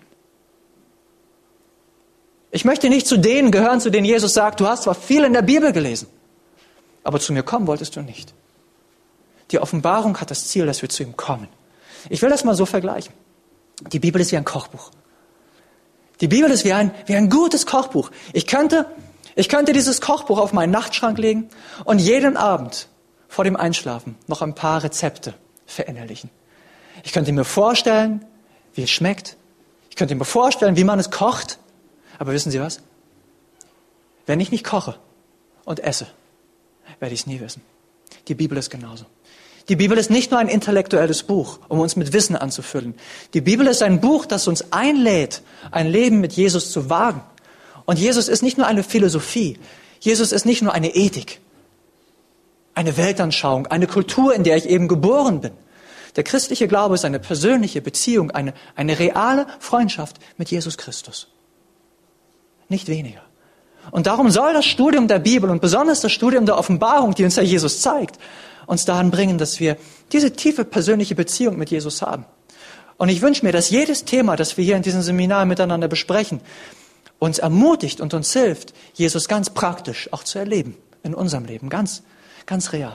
Ich möchte nicht zu denen gehören, zu denen Jesus sagt, du hast zwar viel in der Bibel gelesen, aber zu mir kommen wolltest du nicht. Die Offenbarung hat das Ziel, dass wir zu ihm kommen. Ich will das mal so vergleichen. Die Bibel ist wie ein Kochbuch. Die Bibel ist wie ein, wie ein gutes Kochbuch. Ich könnte, ich könnte dieses Kochbuch auf meinen Nachtschrank legen und jeden Abend vor dem Einschlafen noch ein paar Rezepte verinnerlichen. Ich könnte mir vorstellen, wie es schmeckt. Ich könnte mir vorstellen, wie man es kocht. Aber wissen Sie was? Wenn ich nicht koche und esse, werde ich es nie wissen. Die Bibel ist genauso. Die Bibel ist nicht nur ein intellektuelles Buch, um uns mit Wissen anzufüllen. Die Bibel ist ein Buch, das uns einlädt, ein Leben mit Jesus zu wagen. Und Jesus ist nicht nur eine Philosophie. Jesus ist nicht nur eine Ethik, eine Weltanschauung, eine Kultur, in der ich eben geboren bin. Der christliche Glaube ist eine persönliche Beziehung, eine, eine reale Freundschaft mit Jesus Christus. Nicht weniger. Und darum soll das Studium der Bibel und besonders das Studium der Offenbarung, die uns ja Jesus zeigt, uns daran bringen, dass wir diese tiefe persönliche Beziehung mit Jesus haben. Und ich wünsche mir, dass jedes Thema, das wir hier in diesem Seminar miteinander besprechen, uns ermutigt und uns hilft, Jesus ganz praktisch auch zu erleben in unserem Leben, ganz, ganz real.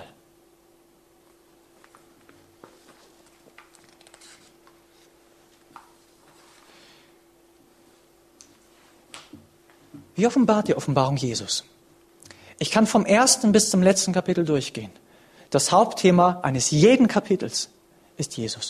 Wie offenbart die Offenbarung Jesus? Ich kann vom ersten bis zum letzten Kapitel durchgehen. Das Hauptthema eines jeden Kapitels ist Jesus.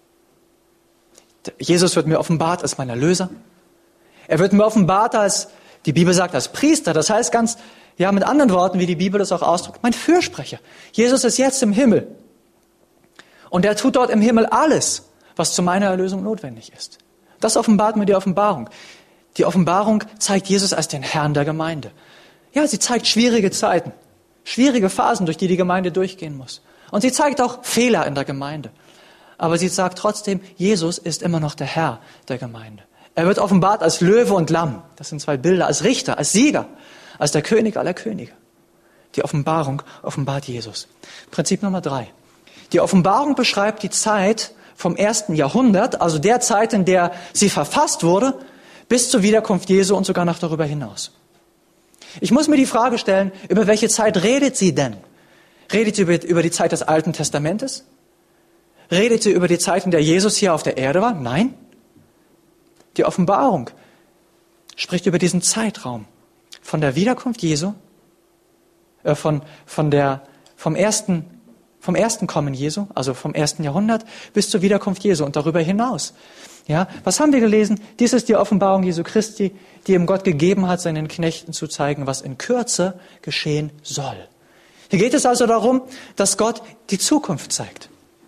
Jesus wird mir offenbart als mein Erlöser. Er wird mir offenbart als, die Bibel sagt, als Priester. Das heißt ganz, ja, mit anderen Worten, wie die Bibel das auch ausdrückt, mein Fürsprecher. Jesus ist jetzt im Himmel. Und er tut dort im Himmel alles, was zu meiner Erlösung notwendig ist. Das offenbart mir die Offenbarung. Die Offenbarung zeigt Jesus als den Herrn der Gemeinde. Ja, sie zeigt schwierige Zeiten, schwierige Phasen, durch die die Gemeinde durchgehen muss. Und sie zeigt auch Fehler in der Gemeinde. Aber sie sagt trotzdem, Jesus ist immer noch der Herr der Gemeinde. Er wird offenbart als Löwe und Lamm. Das sind zwei Bilder, als Richter, als Sieger, als der König aller Könige. Die Offenbarung offenbart Jesus. Prinzip Nummer drei. Die Offenbarung beschreibt die Zeit vom ersten Jahrhundert, also der Zeit, in der sie verfasst wurde, bis zur Wiederkunft Jesu und sogar noch darüber hinaus. Ich muss mir die Frage stellen, über welche Zeit redet sie denn? Redet sie über, über die Zeit des Alten Testamentes? Redet sie über die Zeit, in der Jesus hier auf der Erde war? Nein. Die Offenbarung spricht über diesen Zeitraum von der Wiederkunft Jesu, äh, von, von der, vom ersten, vom ersten Kommen Jesu, also vom ersten Jahrhundert, bis zur Wiederkunft Jesu und darüber hinaus. Ja, was haben wir gelesen? Dies ist die Offenbarung Jesu Christi, die ihm Gott gegeben hat, seinen Knechten zu zeigen, was in Kürze geschehen soll. Hier geht es also darum, dass Gott die Zukunft zeigt.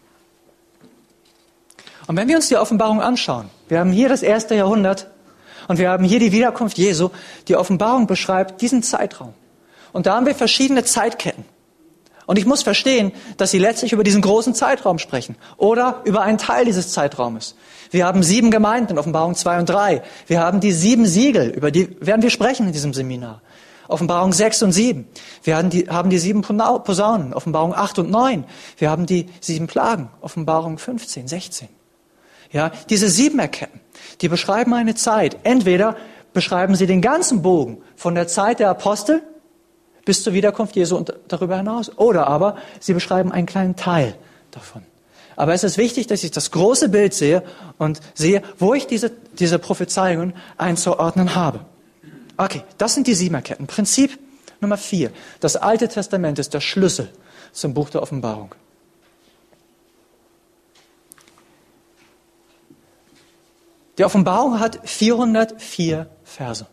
Und wenn wir uns die Offenbarung anschauen, wir haben hier das erste Jahrhundert und wir haben hier die Wiederkunft Jesu, die Offenbarung beschreibt diesen Zeitraum. Und da haben wir verschiedene Zeitketten. Und ich muss verstehen, dass sie letztlich über diesen großen Zeitraum sprechen oder über einen Teil dieses Zeitraumes. Wir haben sieben Gemeinden in Offenbarung zwei und drei. Wir haben die sieben Siegel, über die werden wir sprechen in diesem Seminar. Offenbarung sechs und sieben. Wir haben die, haben die sieben Posaunen, Offenbarung acht und neun. Wir haben die sieben Plagen, Offenbarung fünfzehn, sechzehn. Ja, diese Siebenerketten, die beschreiben eine Zeit. Entweder beschreiben sie den ganzen Bogen von der Zeit der Apostel bis zur Wiederkunft Jesu und darüber hinaus. Oder aber sie beschreiben einen kleinen Teil davon. Aber es ist wichtig, dass ich das große Bild sehe und sehe, wo ich diese, diese Prophezeiungen einzuordnen habe. Okay, das sind die Siebenerketten. Prinzip Nummer vier. Das Alte Testament ist der Schlüssel zum Buch der Offenbarung. Die Offenbarung hat vierhundertvier Verse.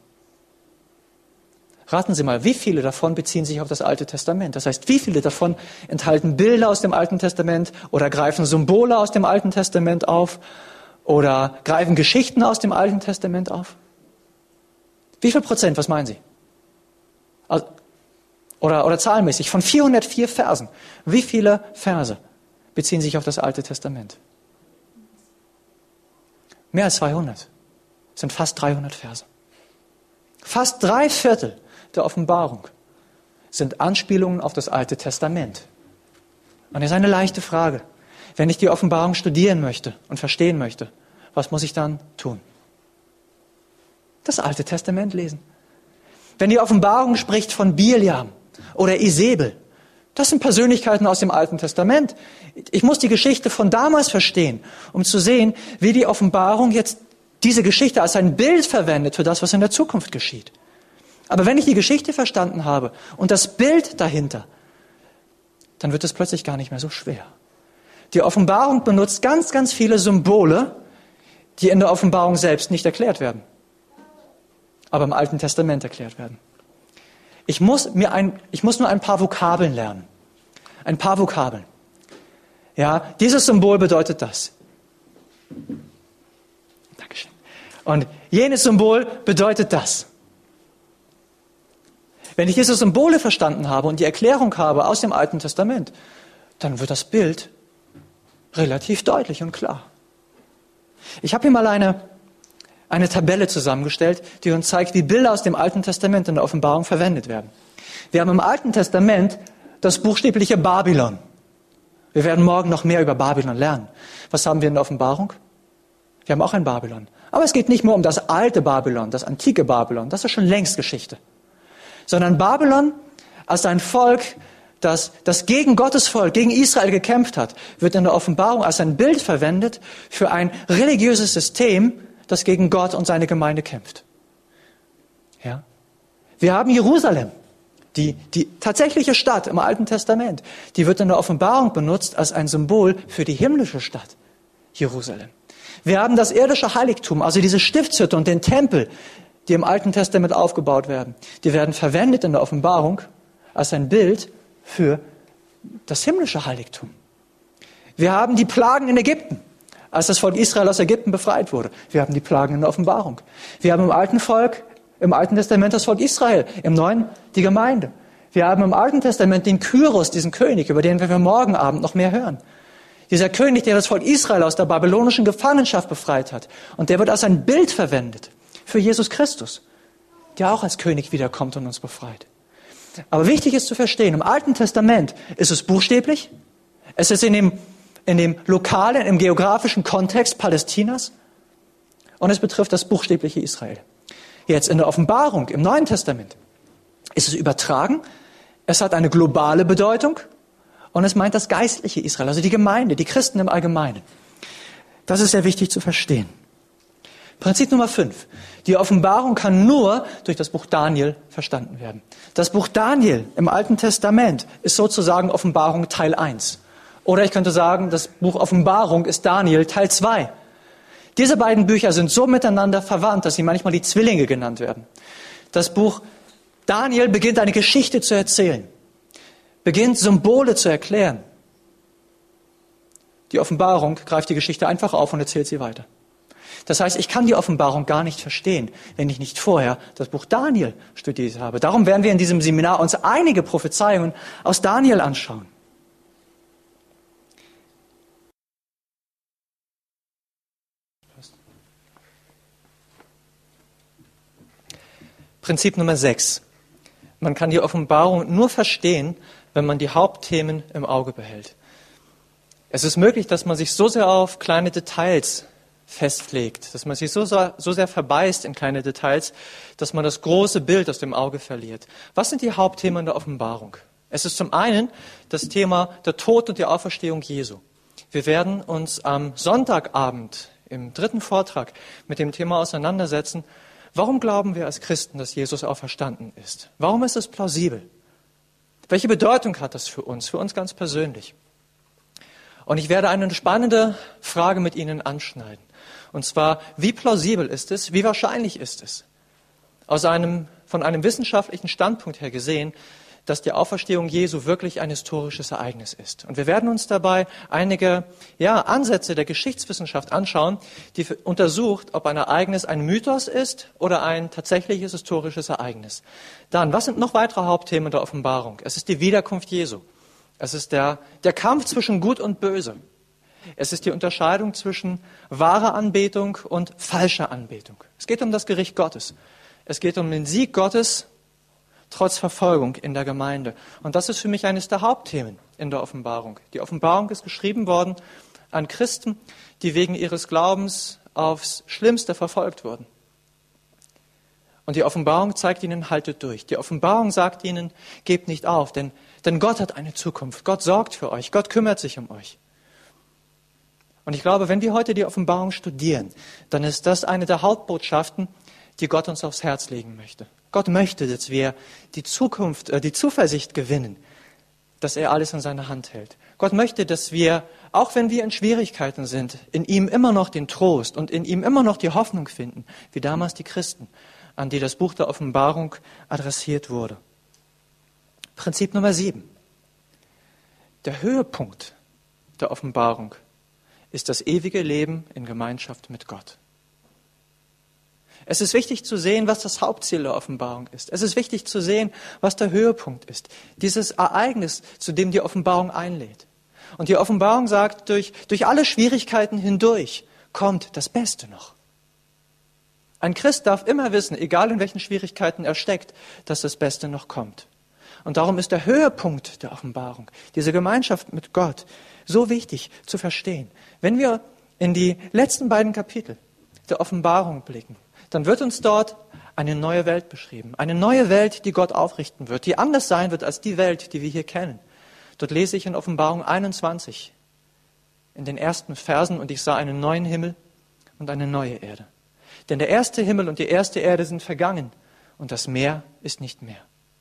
Raten Sie mal, wie viele davon beziehen sich auf das Alte Testament? Das heißt, wie viele davon enthalten Bilder aus dem Alten Testament oder greifen Symbole aus dem Alten Testament auf oder greifen Geschichten aus dem Alten Testament auf? Wie viel Prozent, was meinen Sie? Also, oder, oder zahlenmäßig, von vierhundertvier Versen, wie viele Verse beziehen sich auf das Alte Testament? Mehr als zweihundert. Das sind fast dreihundert Verse. Fast drei Viertel der Offenbarung sind Anspielungen auf das Alte Testament. Und das ist eine leichte Frage. Wenn ich die Offenbarung studieren möchte und verstehen möchte, was muss ich dann tun? Das Alte Testament lesen. Wenn die Offenbarung spricht von Bileam oder Isabel, das sind Persönlichkeiten aus dem Alten Testament. Ich muss die Geschichte von damals verstehen, um zu sehen, wie die Offenbarung jetzt diese Geschichte als ein Bild verwendet für das, was in der Zukunft geschieht. Aber wenn ich die Geschichte verstanden habe und das Bild dahinter, dann wird es plötzlich gar nicht mehr so schwer. Die Offenbarung benutzt ganz, ganz viele Symbole, die in der Offenbarung selbst nicht erklärt werden, aber im Alten Testament erklärt werden. Ich muss, mir ein, ich muss nur ein paar Vokabeln lernen. Ein paar Vokabeln. Ja, dieses Symbol bedeutet das. Dankeschön. Und jenes Symbol bedeutet das. Wenn ich diese Symbole verstanden habe und die Erklärung habe aus dem Alten Testament, dann wird das Bild relativ deutlich und klar. Ich habe hier mal eine, eine Tabelle zusammengestellt, die uns zeigt, wie Bilder aus dem Alten Testament in der Offenbarung verwendet werden. Wir haben im Alten Testament das buchstäbliche Babylon. Wir werden morgen noch mehr über Babylon lernen. Was haben wir in der Offenbarung? Wir haben auch ein Babylon. Aber es geht nicht nur um das alte Babylon, das antike Babylon, das ist schon längst Geschichte. Sondern Babylon als ein Volk, das, das gegen Gottes Volk, gegen Israel gekämpft hat, wird in der Offenbarung als ein Bild verwendet für ein religiöses System, das gegen Gott und seine Gemeinde kämpft. Ja? Wir haben Jerusalem. Die, die tatsächliche Stadt im Alten Testament, die wird in der Offenbarung benutzt als ein Symbol für die himmlische Stadt, Jerusalem. Wir haben das irdische Heiligtum, also diese Stiftshütte und den Tempel, die im Alten Testament aufgebaut werden. Die werden verwendet in der Offenbarung als ein Bild für das himmlische Heiligtum. Wir haben die Plagen in Ägypten, als das Volk Israel aus Ägypten befreit wurde. Wir haben die Plagen in der Offenbarung. Wir haben im alten Volk, im Alten Testament das Volk Israel, im Neuen die Gemeinde. Wir haben im Alten Testament den Kyros, diesen König, über den wir morgen Abend noch mehr hören. Dieser König, der das Volk Israel aus der babylonischen Gefangenschaft befreit hat. Und der wird als ein Bild verwendet für Jesus Christus, der auch als König wiederkommt und uns befreit. Aber wichtig ist zu verstehen, im Alten Testament ist es buchstäblich, es ist in dem, in dem lokalen, im geografischen Kontext Palästinas und es betrifft das buchstäbliche Israel. Jetzt in der Offenbarung, im Neuen Testament, ist es übertragen, es hat eine globale Bedeutung und es meint das geistliche Israel, also die Gemeinde, die Christen im Allgemeinen. Das ist sehr wichtig zu verstehen. Prinzip Nummer fünf. Die Offenbarung kann nur durch das Buch Daniel verstanden werden. Das Buch Daniel im Alten Testament ist sozusagen Offenbarung Teil eins. Oder ich könnte sagen, das Buch Offenbarung ist Daniel Teil zwei. Diese beiden Bücher sind so miteinander verwandt, dass sie manchmal die Zwillinge genannt werden. Das Buch Daniel beginnt eine Geschichte zu erzählen, beginnt Symbole zu erklären. Die Offenbarung greift die Geschichte einfach auf und erzählt sie weiter. Das heißt, ich kann die Offenbarung gar nicht verstehen, wenn ich nicht vorher das Buch Daniel studiert habe. Darum werden wir in diesem Seminar uns einige Prophezeiungen aus Daniel anschauen. Prinzip Nummer sechs. Man kann die Offenbarung nur verstehen, wenn man die Hauptthemen im Auge behält. Es ist möglich, dass man sich so sehr auf kleine Details festlegt, dass man sich so, so sehr verbeißt in kleine Details, dass man das große Bild aus dem Auge verliert. Was sind die Hauptthemen der Offenbarung? Es ist zum einen das Thema der Tod und die Auferstehung Jesu. Wir werden uns am Sonntagabend im dritten Vortrag mit dem Thema auseinandersetzen, warum glauben wir als Christen, dass Jesus auferstanden ist? Warum ist es plausibel? Welche Bedeutung hat das für uns, für uns ganz persönlich? Und ich werde eine spannende Frage mit Ihnen anschneiden. Und zwar, wie plausibel ist es, wie wahrscheinlich ist es, aus einem, von einem wissenschaftlichen Standpunkt her gesehen, dass die Auferstehung Jesu wirklich ein historisches Ereignis ist. Und wir werden uns dabei einige ja, Ansätze der Geschichtswissenschaft anschauen, die untersucht, ob ein Ereignis ein Mythos ist oder ein tatsächliches historisches Ereignis. Dann, was sind noch weitere Hauptthemen der Offenbarung? Es ist die Wiederkunft Jesu. Es ist der, der Kampf zwischen Gut und Böse. Es ist die Unterscheidung zwischen wahrer Anbetung und falscher Anbetung. Es geht um das Gericht Gottes. Es geht um den Sieg Gottes trotz Verfolgung in der Gemeinde. Und das ist für mich eines der Hauptthemen in der Offenbarung. Die Offenbarung ist geschrieben worden an Christen, die wegen ihres Glaubens aufs Schlimmste verfolgt wurden. Und die Offenbarung zeigt ihnen, haltet durch. Die Offenbarung sagt ihnen, gebt nicht auf, denn, denn Gott hat eine Zukunft. Gott sorgt für euch. Gott kümmert sich um euch. Und ich glaube, wenn wir heute die Offenbarung studieren, dann ist das eine der Hauptbotschaften, die Gott uns aufs Herz legen möchte. Gott möchte, dass wir die Zukunft, äh, die Zuversicht gewinnen, dass er alles in seiner Hand hält. Gott möchte, dass wir, auch wenn wir in Schwierigkeiten sind, in ihm immer noch den Trost und in ihm immer noch die Hoffnung finden, wie damals die Christen, an die das Buch der Offenbarung adressiert wurde. Prinzip Nummer sieben. Der Höhepunkt der Offenbarung ist das ewige Leben in Gemeinschaft mit Gott. Es ist wichtig zu sehen, was das Hauptziel der Offenbarung ist. Es ist wichtig zu sehen, was der Höhepunkt ist. Dieses Ereignis, zu dem die Offenbarung einlädt. Und die Offenbarung sagt, durch, durch alle Schwierigkeiten hindurch kommt das Beste noch. Ein Christ darf immer wissen, egal in welchen Schwierigkeiten er steckt, dass das Beste noch kommt. Und darum ist der Höhepunkt der Offenbarung, diese Gemeinschaft mit Gott, so wichtig zu verstehen. Wenn wir in die letzten beiden Kapitel der Offenbarung blicken, dann wird uns dort eine neue Welt beschrieben. Eine neue Welt, die Gott aufrichten wird, die anders sein wird als die Welt, die wir hier kennen. Dort lese ich in Offenbarung einundzwanzig, in den ersten Versen, und ich sah einen neuen Himmel und eine neue Erde. Denn der erste Himmel und die erste Erde sind vergangen und das Meer ist nicht mehr.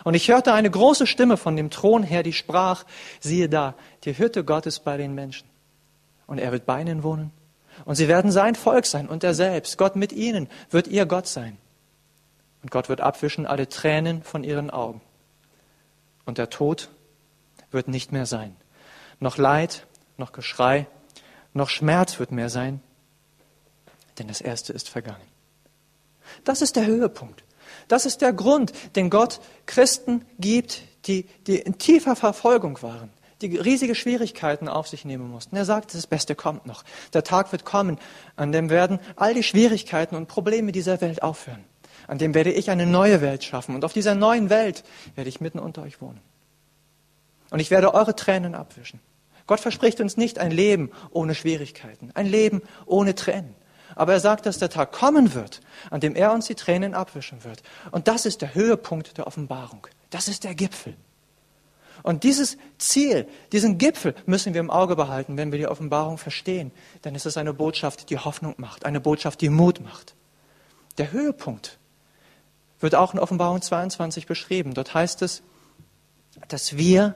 Und ich hörte eine große Stimme von dem Thron her, die sprach, siehe da, die Hütte Gottes bei den Menschen. Und er wird bei ihnen wohnen. Und sie werden sein Volk sein und er selbst, Gott mit ihnen, wird ihr Gott sein. Und Gott wird abwischen alle Tränen von ihren Augen. Und der Tod wird nicht mehr sein. Noch Leid, noch Geschrei, noch Schmerz wird mehr sein, denn das Erste ist vergangen. Das ist der Höhepunkt. Das ist der Grund, den Gott Christen gibt, die, die in tiefer Verfolgung waren, die riesige Schwierigkeiten auf sich nehmen mussten. Er sagt, das Beste kommt noch. Der Tag wird kommen, an dem werden all die Schwierigkeiten und Probleme dieser Welt aufhören. An dem werde ich eine neue Welt schaffen. Und auf dieser neuen Welt werde ich mitten unter euch wohnen. Und ich werde eure Tränen abwischen. Gott verspricht uns nicht ein Leben ohne Schwierigkeiten, ein Leben ohne Tränen. Aber er sagt, dass der Tag kommen wird, an dem er uns die Tränen abwischen wird. Und das ist der Höhepunkt der Offenbarung. Das ist der Gipfel. Und dieses Ziel, diesen Gipfel müssen wir im Auge behalten, wenn wir die Offenbarung verstehen. Denn es ist eine Botschaft, die Hoffnung macht, eine Botschaft, die Mut macht. Der Höhepunkt wird auch in Offenbarung zweiundzwanzig beschrieben. Dort heißt es, dass wir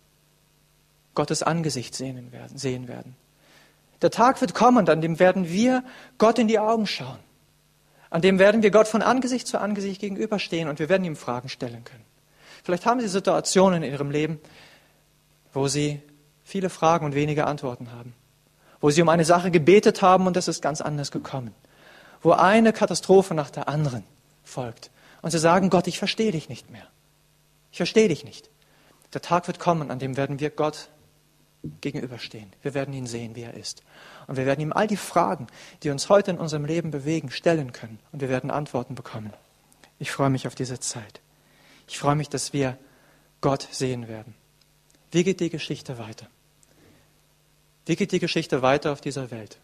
Gottes Angesicht sehen werden, sehen werden. Der Tag wird kommen, an dem werden wir Gott in die Augen schauen. An dem werden wir Gott von Angesicht zu Angesicht gegenüberstehen und wir werden ihm Fragen stellen können. Vielleicht haben Sie Situationen in Ihrem Leben, wo Sie viele Fragen und wenige Antworten haben. Wo Sie um eine Sache gebetet haben und es ist ganz anders gekommen. Wo eine Katastrophe nach der anderen folgt. Und Sie sagen, Gott, ich verstehe dich nicht mehr. Ich verstehe dich nicht. Der Tag wird kommen, an dem werden wir Gott gegenüberstehen. Wir werden ihn sehen, wie er ist. Und wir werden ihm all die Fragen, die uns heute in unserem Leben bewegen, stellen können. Und wir werden Antworten bekommen. Ich freue mich auf diese Zeit. Ich freue mich, dass wir Gott sehen werden. Wie geht die Geschichte weiter? Wie geht die Geschichte weiter auf dieser Welt?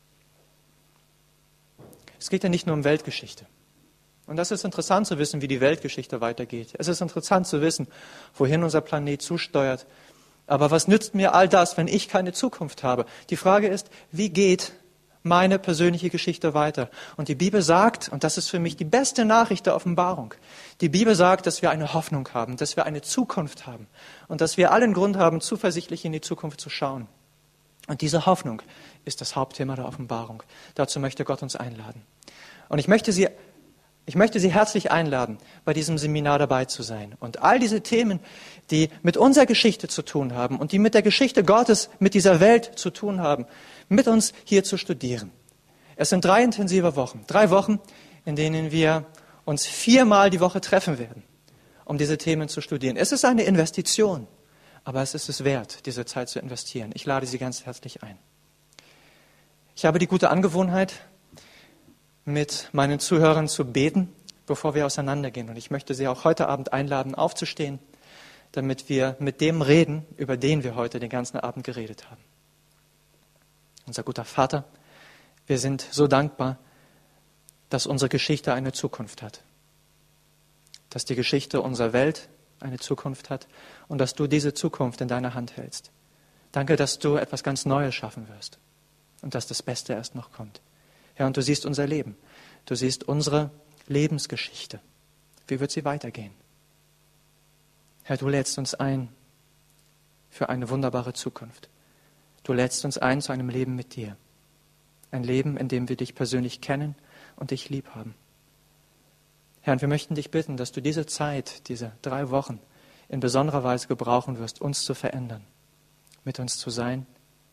Es geht ja nicht nur um Weltgeschichte. Und das ist interessant zu wissen, wie die Weltgeschichte weitergeht. Es ist interessant zu wissen, wohin unser Planet zusteuert. Aber was nützt mir all das, wenn ich keine Zukunft habe? Die Frage ist, wie geht meine persönliche Geschichte weiter? Und die Bibel sagt, und das ist für mich die beste Nachricht der Offenbarung, die Bibel sagt, dass wir eine Hoffnung haben, dass wir eine Zukunft haben und dass wir allen Grund haben, zuversichtlich in die Zukunft zu schauen. Und diese Hoffnung ist das Hauptthema der Offenbarung. Dazu möchte Gott uns einladen. Und ich möchte Sie Ich möchte Sie herzlich einladen, bei diesem Seminar dabei zu sein und all diese Themen, die mit unserer Geschichte zu tun haben und die mit der Geschichte Gottes, mit dieser Welt zu tun haben, mit uns hier zu studieren. Es sind drei intensive Wochen, drei Wochen, in denen wir uns viermal die Woche treffen werden, um diese Themen zu studieren. Es ist eine Investition, aber es ist es wert, diese Zeit zu investieren. Ich lade Sie ganz herzlich ein. Ich habe die gute Angewohnheit, mit meinen Zuhörern zu beten, bevor wir auseinandergehen. Und ich möchte Sie auch heute Abend einladen, aufzustehen, damit wir mit dem reden, über den wir heute den ganzen Abend geredet haben. Unser guter Vater, wir sind so dankbar, dass unsere Geschichte eine Zukunft hat. Dass die Geschichte unserer Welt eine Zukunft hat und dass du diese Zukunft in deiner Hand hältst. Danke, dass du etwas ganz Neues schaffen wirst und dass das Beste erst noch kommt. Herr, und du siehst unser Leben. Du siehst unsere Lebensgeschichte. Wie wird sie weitergehen? Herr, du lädst uns ein für eine wunderbare Zukunft. Du lädst uns ein zu einem Leben mit dir. Ein Leben, in dem wir dich persönlich kennen und dich lieb haben. Herr, und wir möchten dich bitten, dass du diese Zeit, diese drei Wochen in besonderer Weise gebrauchen wirst, uns zu verändern, mit uns zu sein,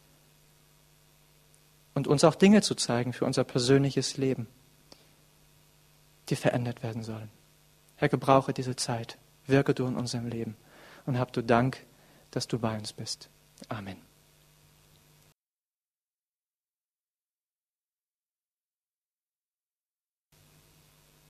und uns auch Dinge zu zeigen für unser persönliches Leben, die verändert werden sollen. Herr, gebrauche diese Zeit, wirke du in unserem Leben und hab du Dank, dass du bei uns bist. Amen.